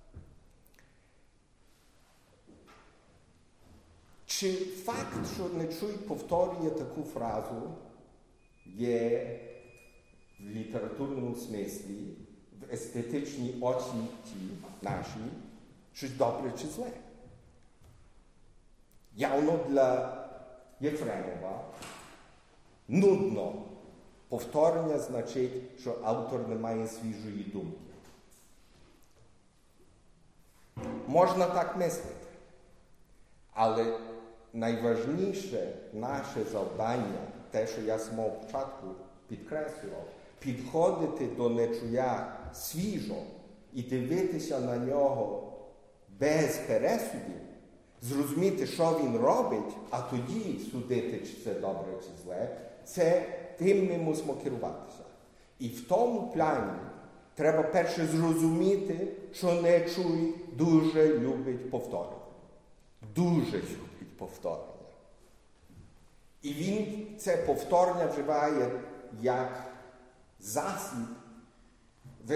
Чи факт, що Нечуй повторює таку фразу, є в літературному смислі в естетичній оцінці нашій щось добре чи зле. Явно для Єфремова нудно. Повторення значить, що автор не має свіжої думки. Можна так мислити. Але найважніше наше завдання, те, що я з самого початку підкреслював, підходити до нечуя свіжо і дивитися на нього без пересудів, зрозуміти, що він робить, а тоді судити, чи це добре, чи зле, це тим ми мусимо керуватися. І в тому плані треба перше зрозуміти, що нечуй дуже любить повторення. Дуже любить повторення. І він це повторення вживає як засіб в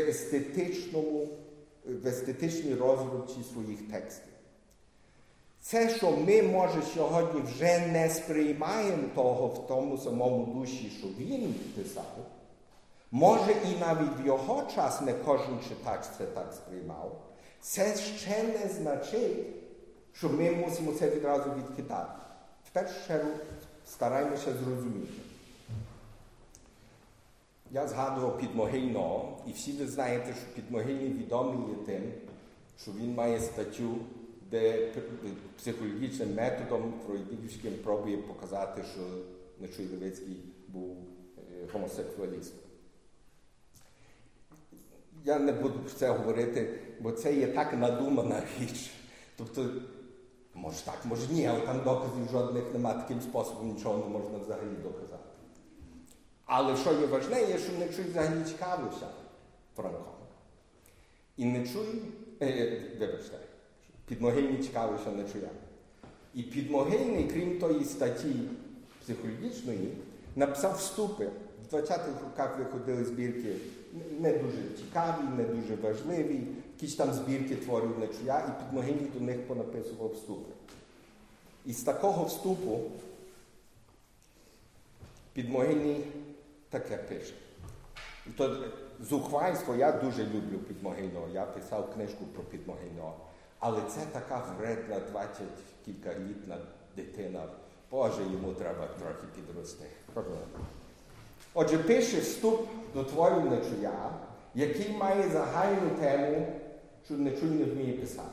естетичній розробці своїх текстів. Це, що ми, може, сьогодні вже не сприймаємо того в тому самому душі, що він писав, може і навіть в його час не кожен читач це так сприймав, це ще не значить, що ми мусимо це відразу відкидати. В першу чергу стараємося зрозуміти. Я згадував Підмогильного, і всі ви знаєте, що Підмогильний відомий є тим, що він має статтю, де психологічним методом фройдівським пробує показати, що Нечуй Левицький був гомосексуалістом. Я не буду про це говорити, бо це є так надумана річ. Тобто, може так, може ні, але там доказів жодних немає, таким способом нічого не можна взагалі доказати. Але що є важне, є, що Нечуй взагалі цікавився Франком. І Нечуй, вибачте, Підмогильний цікавився Нечуя. І Підмогильний, крім тої статті психологічної, написав вступи. В 20-х роках виходили збірки не дуже цікаві, не дуже важливі, якісь там збірки творів Нечуя, і Підмогильний до них понаписував вступи. І з такого вступу Підмогильний таке пише. І то зухвальство, я дуже люблю Підмогильного, я писав книжку про Підмогильного. Але це така вредна 20-кількалітна дитина. Боже, йому треба трохи підрости. Отже, пише вступ до творів Нечуя, який має загальну тему, що Нечуй не вміє писати.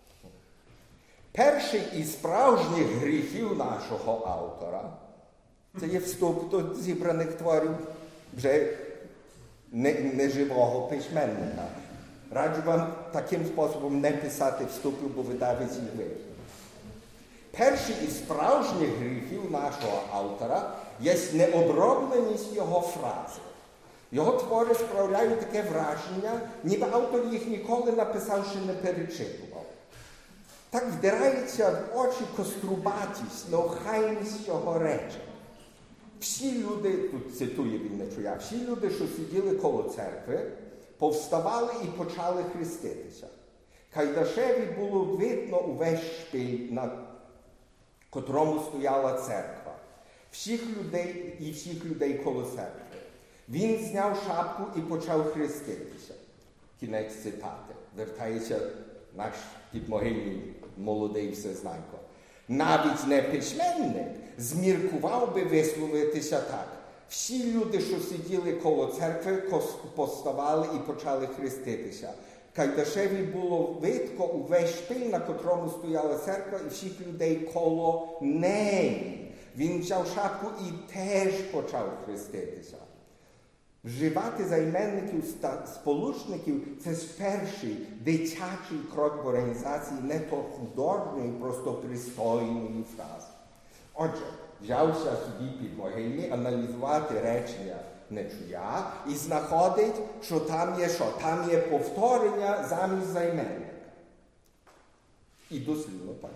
Перший із справжніх гріхів нашого автора, це є вступ до зібраних творів вже неживого письменника. Раджу вам таким способом не писати вступів, бо видавець їх вийде. Перший із справжніх гріхів нашого автора є необробленість його фрази. Його твори справляють таке враження, ніби автор їх ніколи написавши не перечитував. Так вдирається в очі кострубатість, неохайність його речень. Всі люди, тут цитує він Нечуя, всі люди, що сиділи коло церкви, повставали і почали хреститися. Кайдашеві було видно увесь шпиль, на котрому стояла церква. Всіх людей коло церкви. Він зняв шапку і почав хреститися. Кінець цитати. Вертається наш Підмогильний молодий всезнайко. Навіть не письменник зміркував би висловитися так. Всі люди, що сиділи коло церкви, поставали і почали хреститися. Кайдашеві було видко увесь шпиль, на котрому стояла церква, і всіх людей коло неї. Він взяв шапку і теж почав хреститися. Вживати займенників сполучників – це перший дитячий крок в організації не то художньої, просто пристойної фрази. Отже, взявся собі Підмогильний аналізувати речення Нечуя і знаходить, що там є що? Там є повторення замість займенника. І дослівно так.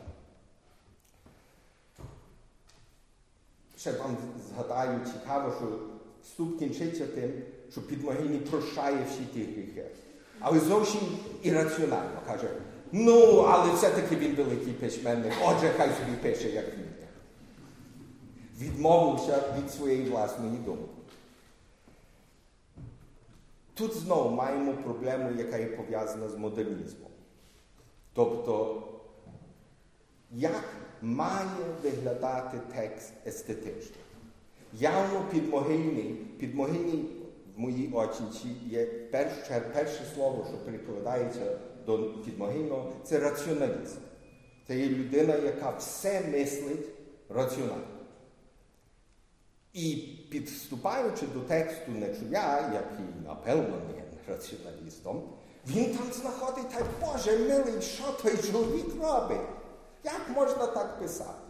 Ще вам згадаю цікаво, що вступ кінчиться тим, що Підмогильний прощає всі ті гріхи. Але зовсім ірраціонально каже, ну, але все-таки він великий письменник, отже, хай собі пише, як він. Відмовився від своєї власної думки. тут знову маємо проблему, яка є пов'язана з модернізмом. Тобто, як має виглядати текст естетично? Явно підмогильний в моїй очі є перше слово, що перекладається до підмогильного, це раціоналізм. Це є людина, яка все мислить раціонально. І підступаючи до тексту Нечуя, який, напевно, не є раціоналістом, він там знаходить, так, Боже милий, що той чоловік робить? Як можна так писати?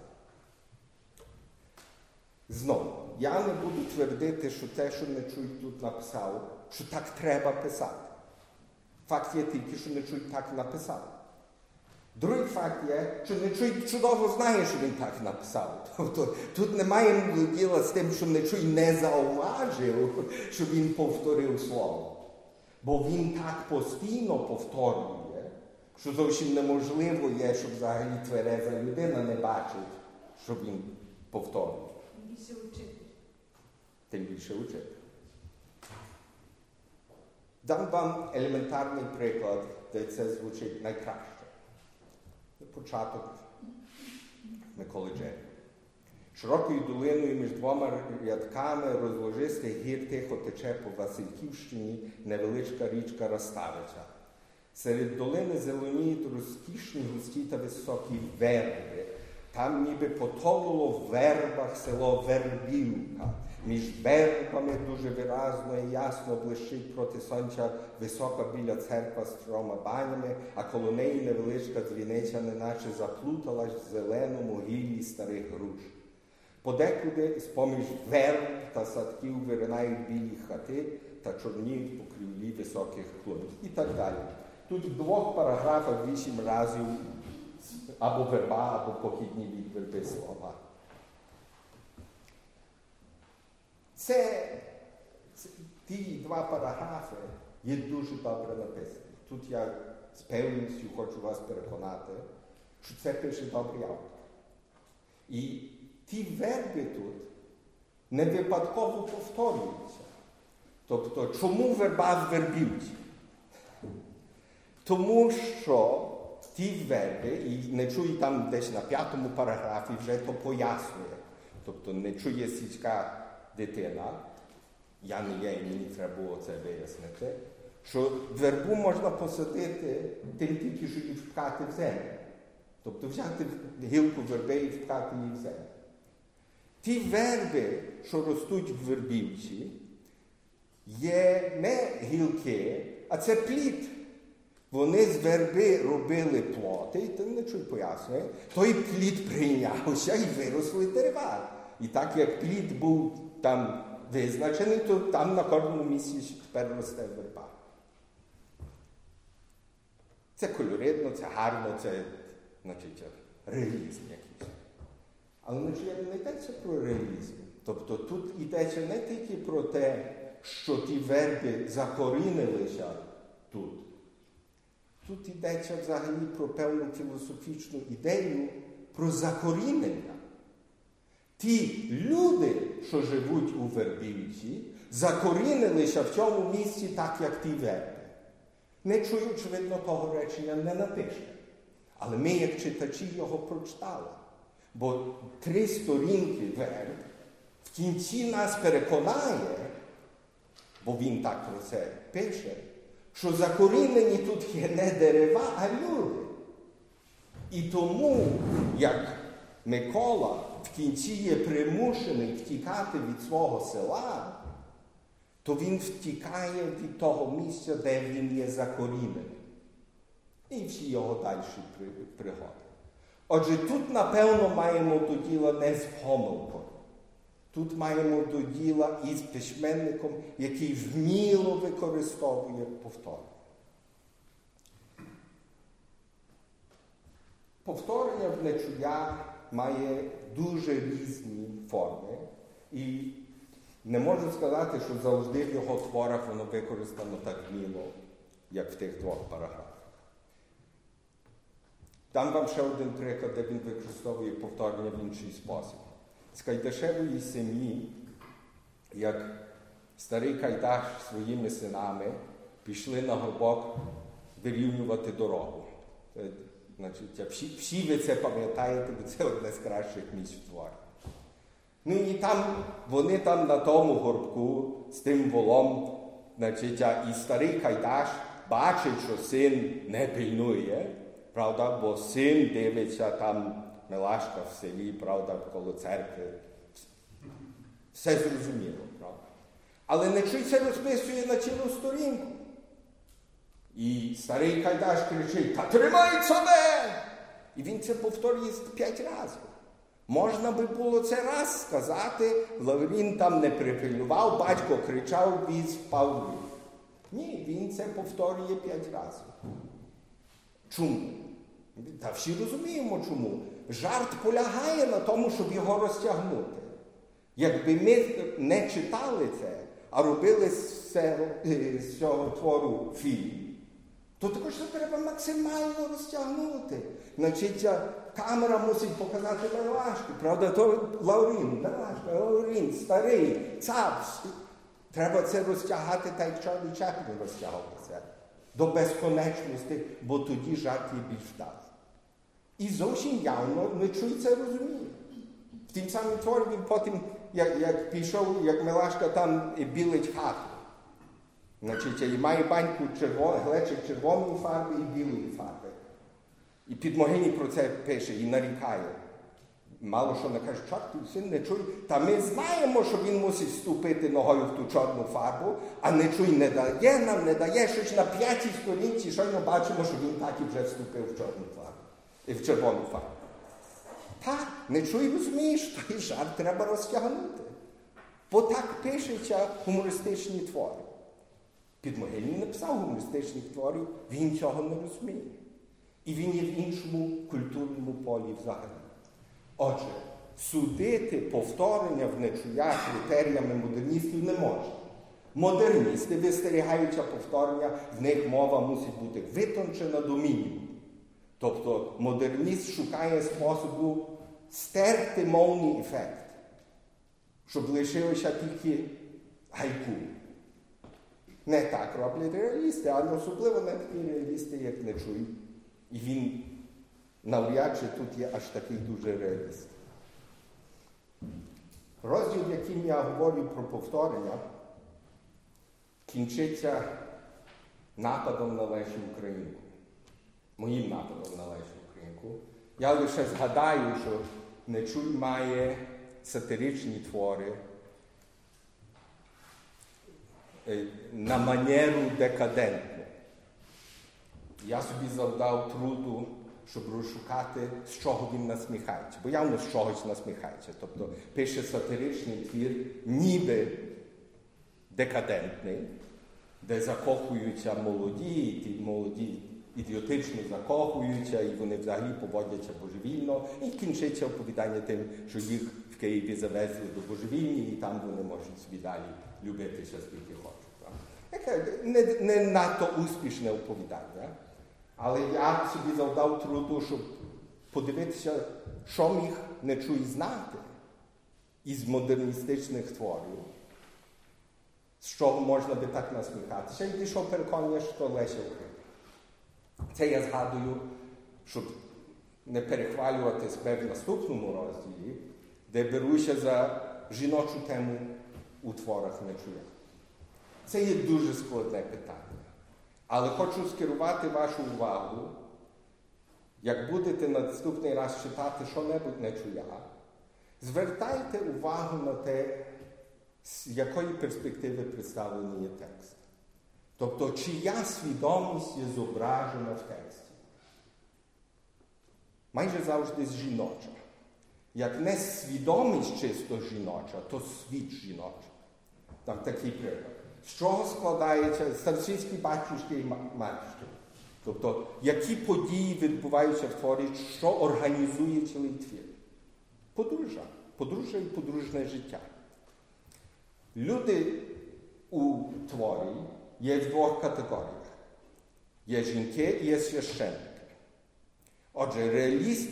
Знову, я не буду твердити, що те, що Нечуй тут написав, що так треба писати. Факт є тільки, що Нечуй так написав. Другий факт є, що Нечуй чудово знає, що він так написав. Тобто, тут немає діла з тим, що Нечуй не зауважив, що він повторив слово. Бо він так постійно повторює, що зовсім неможливо є, щоб взагалі твереза людина не бачить, що він повторює. Тим більше учитель. Дам вам елементарний приклад, де це звучить найкраще. Початок Миколи Джерри. Широкою долиною між двома рядками розложистих гір тихо тече по Васильківщині невеличка річка Раставича. Серед долини зеленіють розкішні, густі та високі верби. Там ніби потонуло в вербах село Вербівка. Між вербами дуже виразно і ясно блищить проти сонця висока біля церква з 3 банями, а коло неї невеличка дзвіниця, неначе заплуталась в зеленому гіллі старих груш. Подекуди з-поміж верб та садків виринають білі хати та чорніють покрівлі високих клунів. І так далі. Тут в 2 параграфах 8 разів або верба, або похідні від верби слова. Ті 2 параграфи є дуже добре написані. Тут я з певністю хочу вас переконати, що це пише добрий автор. І ті верби тут не випадково повторюються. Тобто, чому верба в Вербівці? Тому що ті верби, і Нечуй там десь на 5-му параграфі вже то пояснює. Тобто, Нечуй є сільська дитина, я не є, і мені треба було це вияснити, що вербу можна посадити тим тільки, що її впхати в землю. Тобто взяти гілку верби і впхати її в землю. Ті верби, що ростуть в Вербівці, є не гілки, а це плід. Вони з верби робили плоти, і там Нечуй пояснює, той плід прийнявся і виросли дерева. І так як плід був там визначений, то там на кожному місці тепер росте верба. Це кольоритно, це гарно, це, значить, реалізм якийсь. Але не йдеться про реалізм. Тобто тут йдеться не тільки про те, що ті верби закорінилися тут. Тут йдеться взагалі про певну філософічну ідею про закорінення. Ті люди, що живуть у Вербівці, закорінилися в цьому місці так, як ті верби. Нечуй, очевидно, того речення не напише. Але ми, як читачі, його прочитали. Бо 3 сторінки верб в кінці нас переконає, бо він так про це пише, що закорінені тут є не дерева, а люди. І тому, як Микола в кінці є примушений втікати від свого села, то він втікає від того місця, де він є закорінений. І всі його дальші пригоди. Отже, тут, напевно, маємо до діла не з помилкою. Тут маємо до діла із письменником, який вміло використовує повторення. Повторення в Нечуя має дуже різні форми. І не можу сказати, що завжди в його творах воно використано так вміло, як в тих 2 параграфах. Дам вам ще один приклад, де він використовує повторення в інший спосіб. З Кайдашевої сім'ї, як Старий Кайдаш своїми синами пішли на горбок вирівнювати дорогу. Значить, всі ви це пам'ятаєте, бо це одне з кращих місць в творі. Ну і там, вони там на тому горбку з тим волом, значить, і старий Кайдаш бачить, що син не пильнує, правда, бо син дивиться там Милашка в селі, правда, коло церкви. Все зрозуміло, правда. Але Нечуй це розписує на цілу сторінку. І старий Кайдаш кричить: «Та тримай себе!» І він це повторює 5 разів. Можна би було це раз сказати, Лаврін там не припильнував, батько кричав, віз впав в лід. Ні, він це повторює 5 разів. Чому? Та всі розуміємо чому. Жарт полягає на тому, щоб його розтягнути. Якби ми не читали це, а робили з цього твору фільм, то також це треба максимально розтягнути. Значить, камера мусить показати Милашку, правда, то Лаврін, старий, цап. Треба це розтягати, так як Чарлі Чаплін розтягав це, до безконечності, бо тоді жарт є більш вдалий. І зовсім явно Нечуй це розуміє. В тім самому творі він потім, як пішов, як Милашка там білить хату. Значить, і має баньку глечик червоної фарби і білої фарби. І Підмогиній про це пише і нарікає. Мало що не каже: «Чортів син Нечуй, та ми знаємо, що він мусить вступити ногою в ту чорну фарбу, а Нечуй не дає, щось на 5-й сторінці, щойно бачимо, що він так і вже вступив в чорну фарбу, в червону фарбу». Так, Нечуй розуміє, що той жарт треба розтягнути. Бо так пишеться гумористичні твори. Підмогильний написав гумористичних творів, він цього не розуміє. І він є в іншому культурному полі взагалі. Отже, судити повторення в Нечуя критеріями модерністів не можна. Модерністи, вистерігаються повторення, в них мова мусить бути витончена до мінімуму. Тобто модерніст шукає способу стерти мовний ефект, щоб лишилося тільки гайку. Не так роблять реалісти, але особливо не такі реалісти, як Нечуй. І він навряд чи тут є аж такий дуже реаліст. Розділ, яким я говорю про повторення, кінчиться нападом на Лесю Українку. Моїм нападом на Лесю Українку. Я лише згадаю, що Нечуй має сатиричні твори на манеру декадентну. Я собі завдав труду, щоб розшукати, з чого він насміхається. Бо явно з чогось насміхається. Тобто пише сатиричний твір, ніби декадентний, де закохуються молоді, і ті молоді ідіотично закохуються, і вони взагалі поводяться божевільно, і кінчиться оповідання тим, що їх в Києві завезли до божевільні, і там вони можуть собі далі любитися, скільки хочуть. Не надто успішне оповідання, але я собі завдав труду, щоб подивитися, що міг Нечуй знати із модерністичних творів, з чого можна би так насміхатися, і пішов переконання, що Леся Українка. Це я згадую, щоб не перехвалювати себе в наступному розділі, де беруся за жіночу тему у творах Нечуя. Це є дуже складне питання. Але хочу скерувати вашу увагу, як будете наступний раз читати що-небудь Нечуя, звертайте увагу на те, з якої перспективи представлений є текст. Тобто, чия свідомість є зображена в тексті. Майже завжди жіноча. Як не свідомість чисто жіноча, то світ жіноча. Там такий приклад. З чого складається старшинські батюшки і матушки? Тобто, які події відбуваються в творі, що організує цілий твір? Подружжя і подружне життя. Люди у творі є в 2 категоріях. Є жінки і є священники. Отже,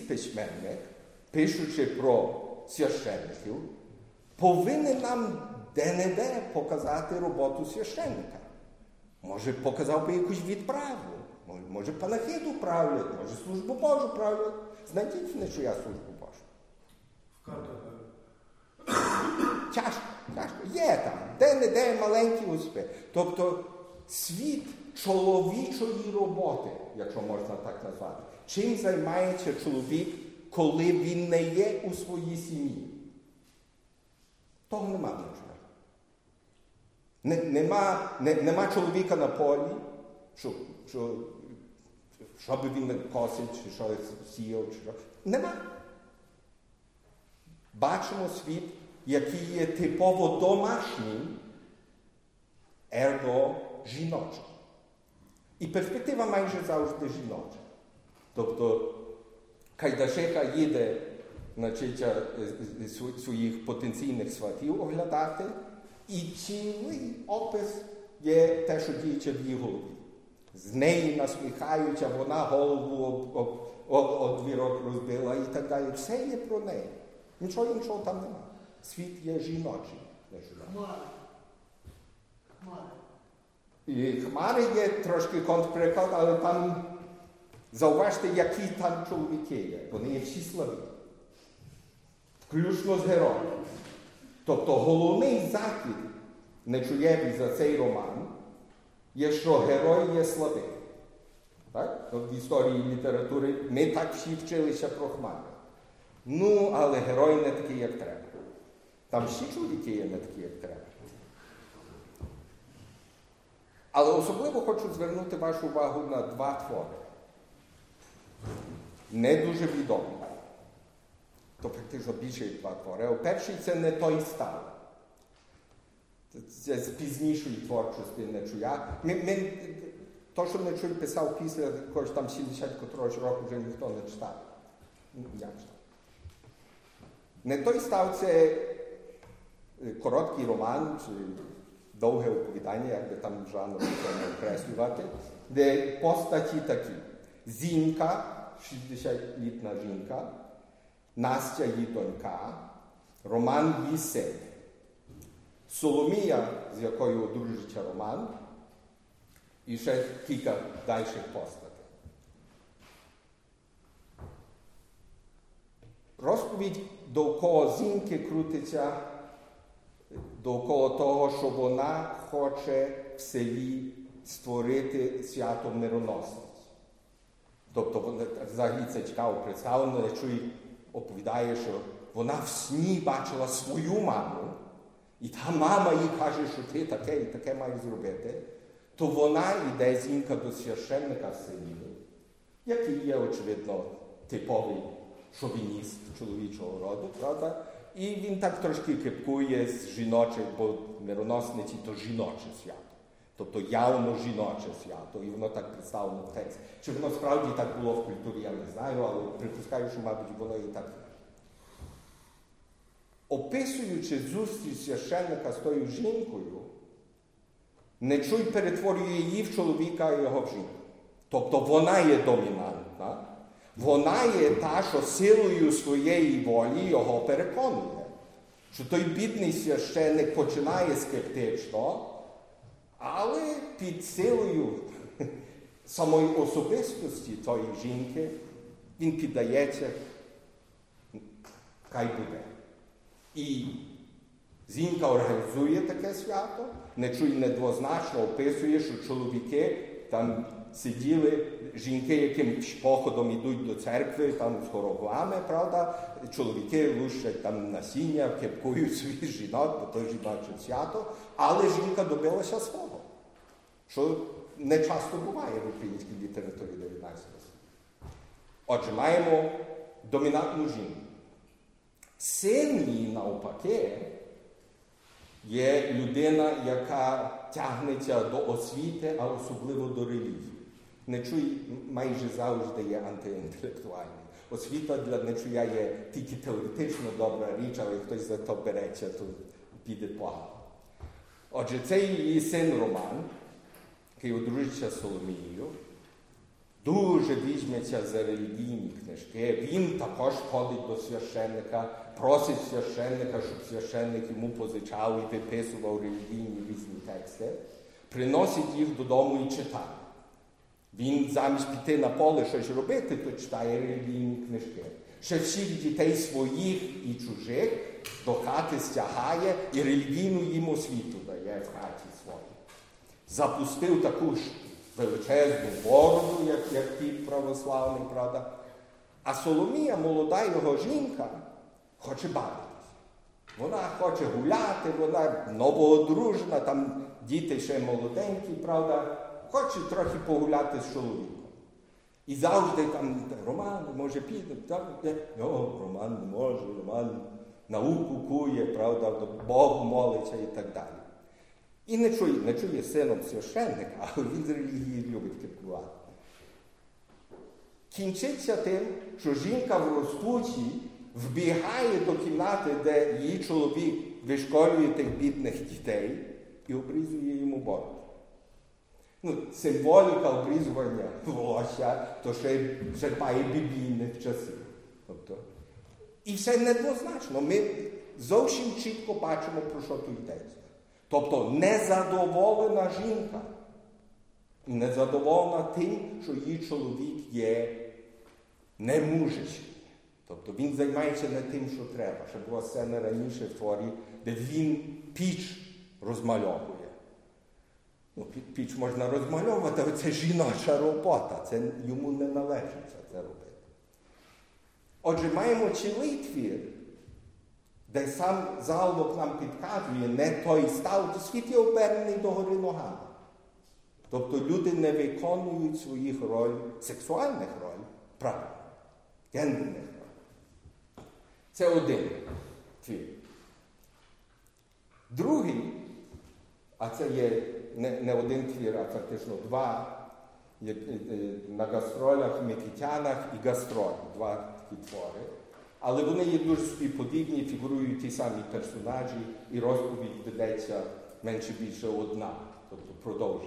реаліст-письменник, пишучи про священників, повинен нам де-не-де показати роботу священника. Може, показав би якусь відправу, може панахиду правлять, може службу Божу правлять. Знайдіть мене, що я службу Божу. Тяжко. Є там, де-не-де маленькі успіхи. Тобто світ чоловічої роботи, якщо можна так назвати. Чим займається чоловік, коли він не є у своїй сім'ї? Того нема в нічого. Нема чоловіка на полі, що би він косив, чи щось сіяв, чи що. Нема. Бачимо світ, який є типово домашнім, ерго жіночим. І перспектива майже завжди жіноча. Тобто, Кайдашиха їде своїх потенційних сватів оглядати, і цілий опис є те, що діється в її голові. З неї насміхають, а вона голову одвірок розбила і так далі. Все є про неї. Нічого іншого там немає. Світ є жіночий. І Хмари є трошки контрприклад, але там зауважте, які там чоловіки є. Вони є всі слабі. Включно з героєм. Тобто головний захід Нечуєві за цей роман є, що герой є слабий. Так? В історії літератури ми так всі вчилися про Хмари. Ну, але герой не такий, як треба. Там всі чоловіки є не такі, як треба. Але особливо хочу звернути вашу увагу на два твори. Не дуже відомі. То практично більше як два твори. Перший – це «Не той став». Це з пізнішої творчості Нечуя. То, що Нечуй писав після якогось там 70-котрогось року, вже ніхто не читав. Я читав. «Не той став» – це короткий роман, чи довге оповідання, як би там жанр не окреслювати, де постаті такі. Зінька, 60-літна жінка, Настя її донька, Роман її син. Соломія, з якою одружиться Роман, і ще кілька дальших постатей. Розповідь довкола Зіньки крутиться довкола того, що вона хоче в селі створити свято мироносниць. Тобто, взагалі це цікаво представлено, Нечуй оповідає, що вона в сні бачила свою маму, і та мама їй каже, що ти таке і таке маєш зробити, то вона йде, Зінька, до священника в селі, який є, очевидно, типовий шовініст чоловічого роду, правда? І він так трошки кипкує з жіночим, бо мироносниці – то жіноче свято. Тобто явно жіноче свято, і воно так представлено в тексті. Чи воно справді так було в культурі, я не знаю, але припускаю, що, мабуть, воно і так. Описуючи зустріч священника з тою жінкою, Нечуй перетворює її в чоловіка, а його в жінку. Тобто вона є домінантна, вона є та, що силою своєї волі його переконує. Що той бідний священник починає скептично, але під силою самої особистості тої жінки він піддається, хай буде. І Зінька організує таке свято, Нечуй недвозначно описує, що чоловіки там сиділи, жінки, яким походом йдуть до церкви, там з хоровами, правда, чоловіки лущать там насіння, кепкують своїх жінок, бо то жіноче свято, але жінка добилася свого, що не часто буває в українській літературі 19 століття. Отже, маємо домінантну жінку. Син її, навпаки, є людина, яка тягнеться до освіти, а особливо до релігії. Нечуй майже завжди є антиінтелектуальний. Освіта для Нечуя є тільки теоретично добра річ, але хтось за то береться, то піде погано. Отже, цей її син Роман, який одружиться з Соломією, дуже візьметься за релігійні книжки. Він також ходить до священника, просить священника, щоб священник йому позичав і виписував релігійні різні тексти, приносить їх додому і читає. Він замість піти на поле щось робити, то читає релігійні книжки. Ще всіх дітей своїх і чужих до хати стягає і релігійну їм освіту дає в хаті своїй. Запустив таку ж величезну бороду, як ті православний, правда. А Соломія, молода його жінка, хоче бавитися. Вона хоче гуляти, вона новоодружена, там діти ще молоденькі, правда. Хоче трохи погуляти з чоловіком. І завжди там, Роман, може піде, Роман не може, Роман науку кує, правда, до Богу молиться і так далі. І не чує сином священника, але він з релігії любить кипкувати. Кінчиться тим, що жінка в розпуті вбігає до кімнати, де її чоловік вишколює тих бідних дітей і обрізує йому бороду. Символіка обрізування волосся, то ще черпає біблійних часів. І все недвозначно. Ми зовсім чітко бачимо, про що тут йдеться. Тобто незадоволена жінка. Незадоволена тим, що її чоловік є немужичий. Тобто він займається не тим, що треба. Ще була сцена раніше в творі, де він піч розмальовує. Піч можна розмальовувати, але це жіноча робота. Це йому не належить це робити. Отже, маємо цілий твір, де сам заголовок нам підказує, не той став, то світ є обернений догори ногами. Тобто люди не виконують своїх ролей, сексуальних ролей, правильно, гендерних ролей. Це один твір. Другий, а це є не один твір, а фактично два, на гастролях, в Микитянах і гастролі, два такі твори. Але вони є дуже собі подібні, фігурують ті самі персонажі, і розповідь ведеться менше-більше одна, тобто продовження.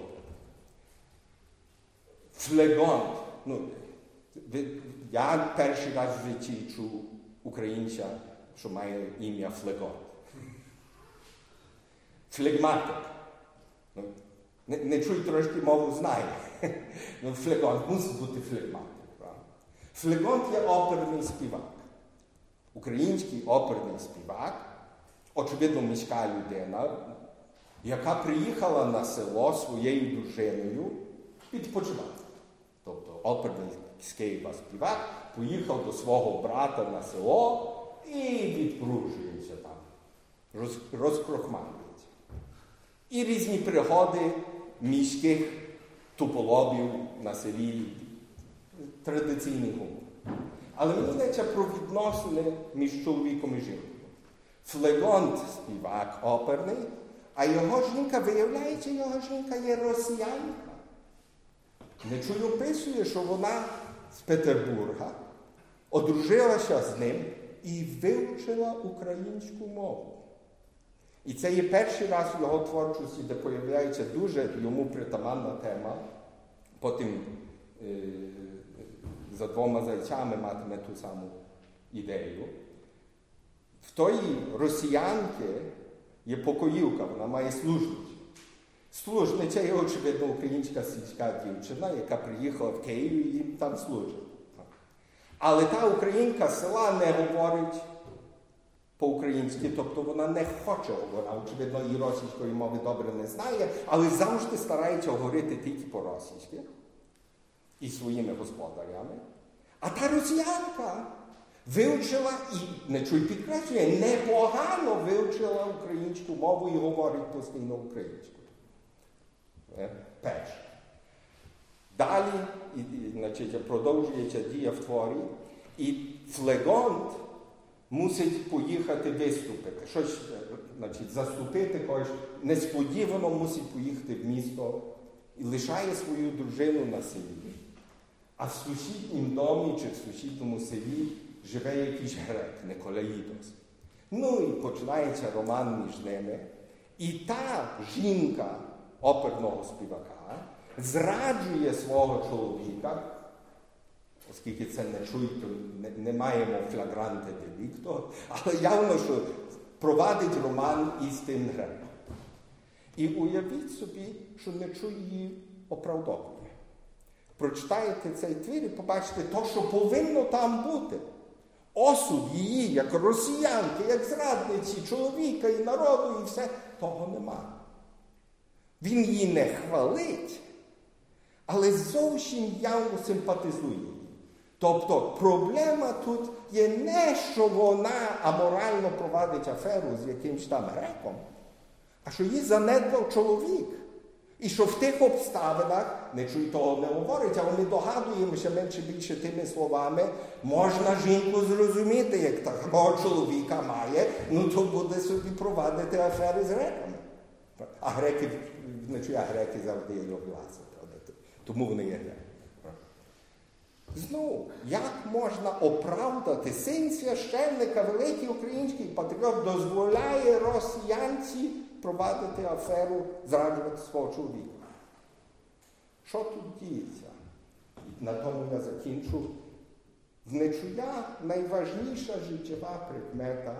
Флегонт. Я перший раз в житті чув українця, що має ім'я Флегонт. Флегматик. Не чуй, трошки мову знає. Флегонт мусить бути флегматик. Флегонт є оперний співак. Український оперний співак, очевидно, міська людина, яка приїхала на село своєю дружиною відпочивати. Тобто оперний з Києва співак поїхав до свого брата на село і відпружується там, розкрохмалюється. І різні пригоди міських туполобів на селі, традиційний гумор. Але мені йдеться про відносини між чоловіком і жінкою. Флегонт співак оперний, а його жінка, виявляється, його жінка є росіянка. Нечуй описує, що вона з Петербурга одружилася з ним і вивчила українську мову. І це є перший раз в його творчості, де появляється дуже йому притаманна тема, потім за двома зайцями матиме ту саму ідею. В тої росіянки є покоївка, вона має служницю. Служниця є, очевидно, українська сільська дівчина, яка приїхала в Київ і їм там служить. Але та українка з села не говорить по-українськи, тобто вона не хоче говорити, очевидно, і російської мови добре не знає, але завжди старається говорити тільки по-російськи і своїми господарями. А та росіянка вивчила, і, не чуй підкреслює, непогано вивчила українську мову і говорить постійно українською. Перше. Далі, продовжується дія в творі, і Флегонт мусить поїхати виступити, щось, заступити когось, несподівано мусить поїхати в місто і лишає свою дружину на селі. А в сусіднім домі чи в сусідньому селі живе якийсь грек, Николаїдос. І починається роман між ними. І та жінка оперного співака зраджує свого чоловіка, оскільки це не чують, то не маємо флагранте делікто, але явно, що провадить роман із тим греком. І уявіть собі, що Нечуй її оправдовує. Прочитаєте цей твір і побачите те, що повинно там бути. Осуд її, як росіянки, як зрадниці, чоловіка і народу, і все, того нема. Він її не хвалить, але зовсім явно симпатизує їй. Тобто проблема тут є не, що вона аморально провадить аферу з якимсь там греком, а що її занедбав чоловік. І що в тих обставинах, Нечуй того не говорить, але ми догадуємося менше-більше тими словами, можна жінку зрозуміти, як такого чоловіка має, ну то буде собі провадити афери з греками. А греки, Нечуя греки завжди є власне, правда? Тому вони є греки. Знову, як можна оправдати? Син священника, великий український патріот, дозволяє росіянці провадити аферу, зраджувати свого чоловіка. Що тут діється? На тому я закінчу. В Нечуя найважніша життєва прикмета.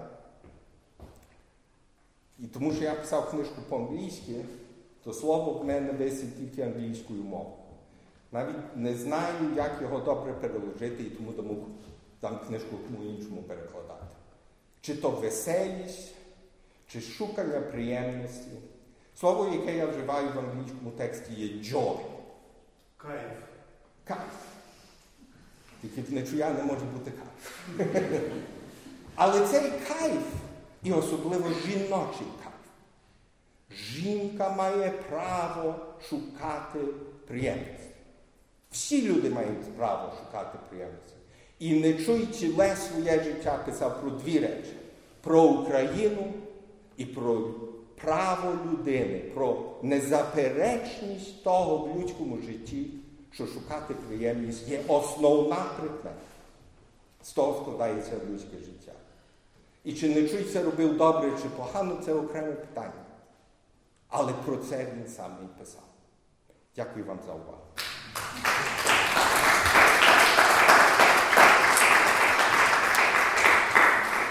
І тому що я писав книжку по-англійськи, то слово в мене висить тільки англійською мовою. Навіть не знаю, як його добре переложити, і тому дам книжку кому-іншому перекладати. Чи то веселість, чи шукання приємності. Слово, яке я вживаю в англійському тексті, є joy. Кайф. Кайф. Тільки в Нечуя не може бути кайф. Але цей кайф, і особливо жіночий кайф. Жінка має право шукати приємності. Всі люди мають право шукати приємності. І Нечуй ціле своє життя писав про дві речі. Про Україну і про право людини, про незаперечність того в людському житті, що шукати приємність є основна прикмета. З того складається людське життя. І чи Нечуй це робив добре чи погано, це окреме питання. Але про це він сам і писав. Дякую вам за увагу.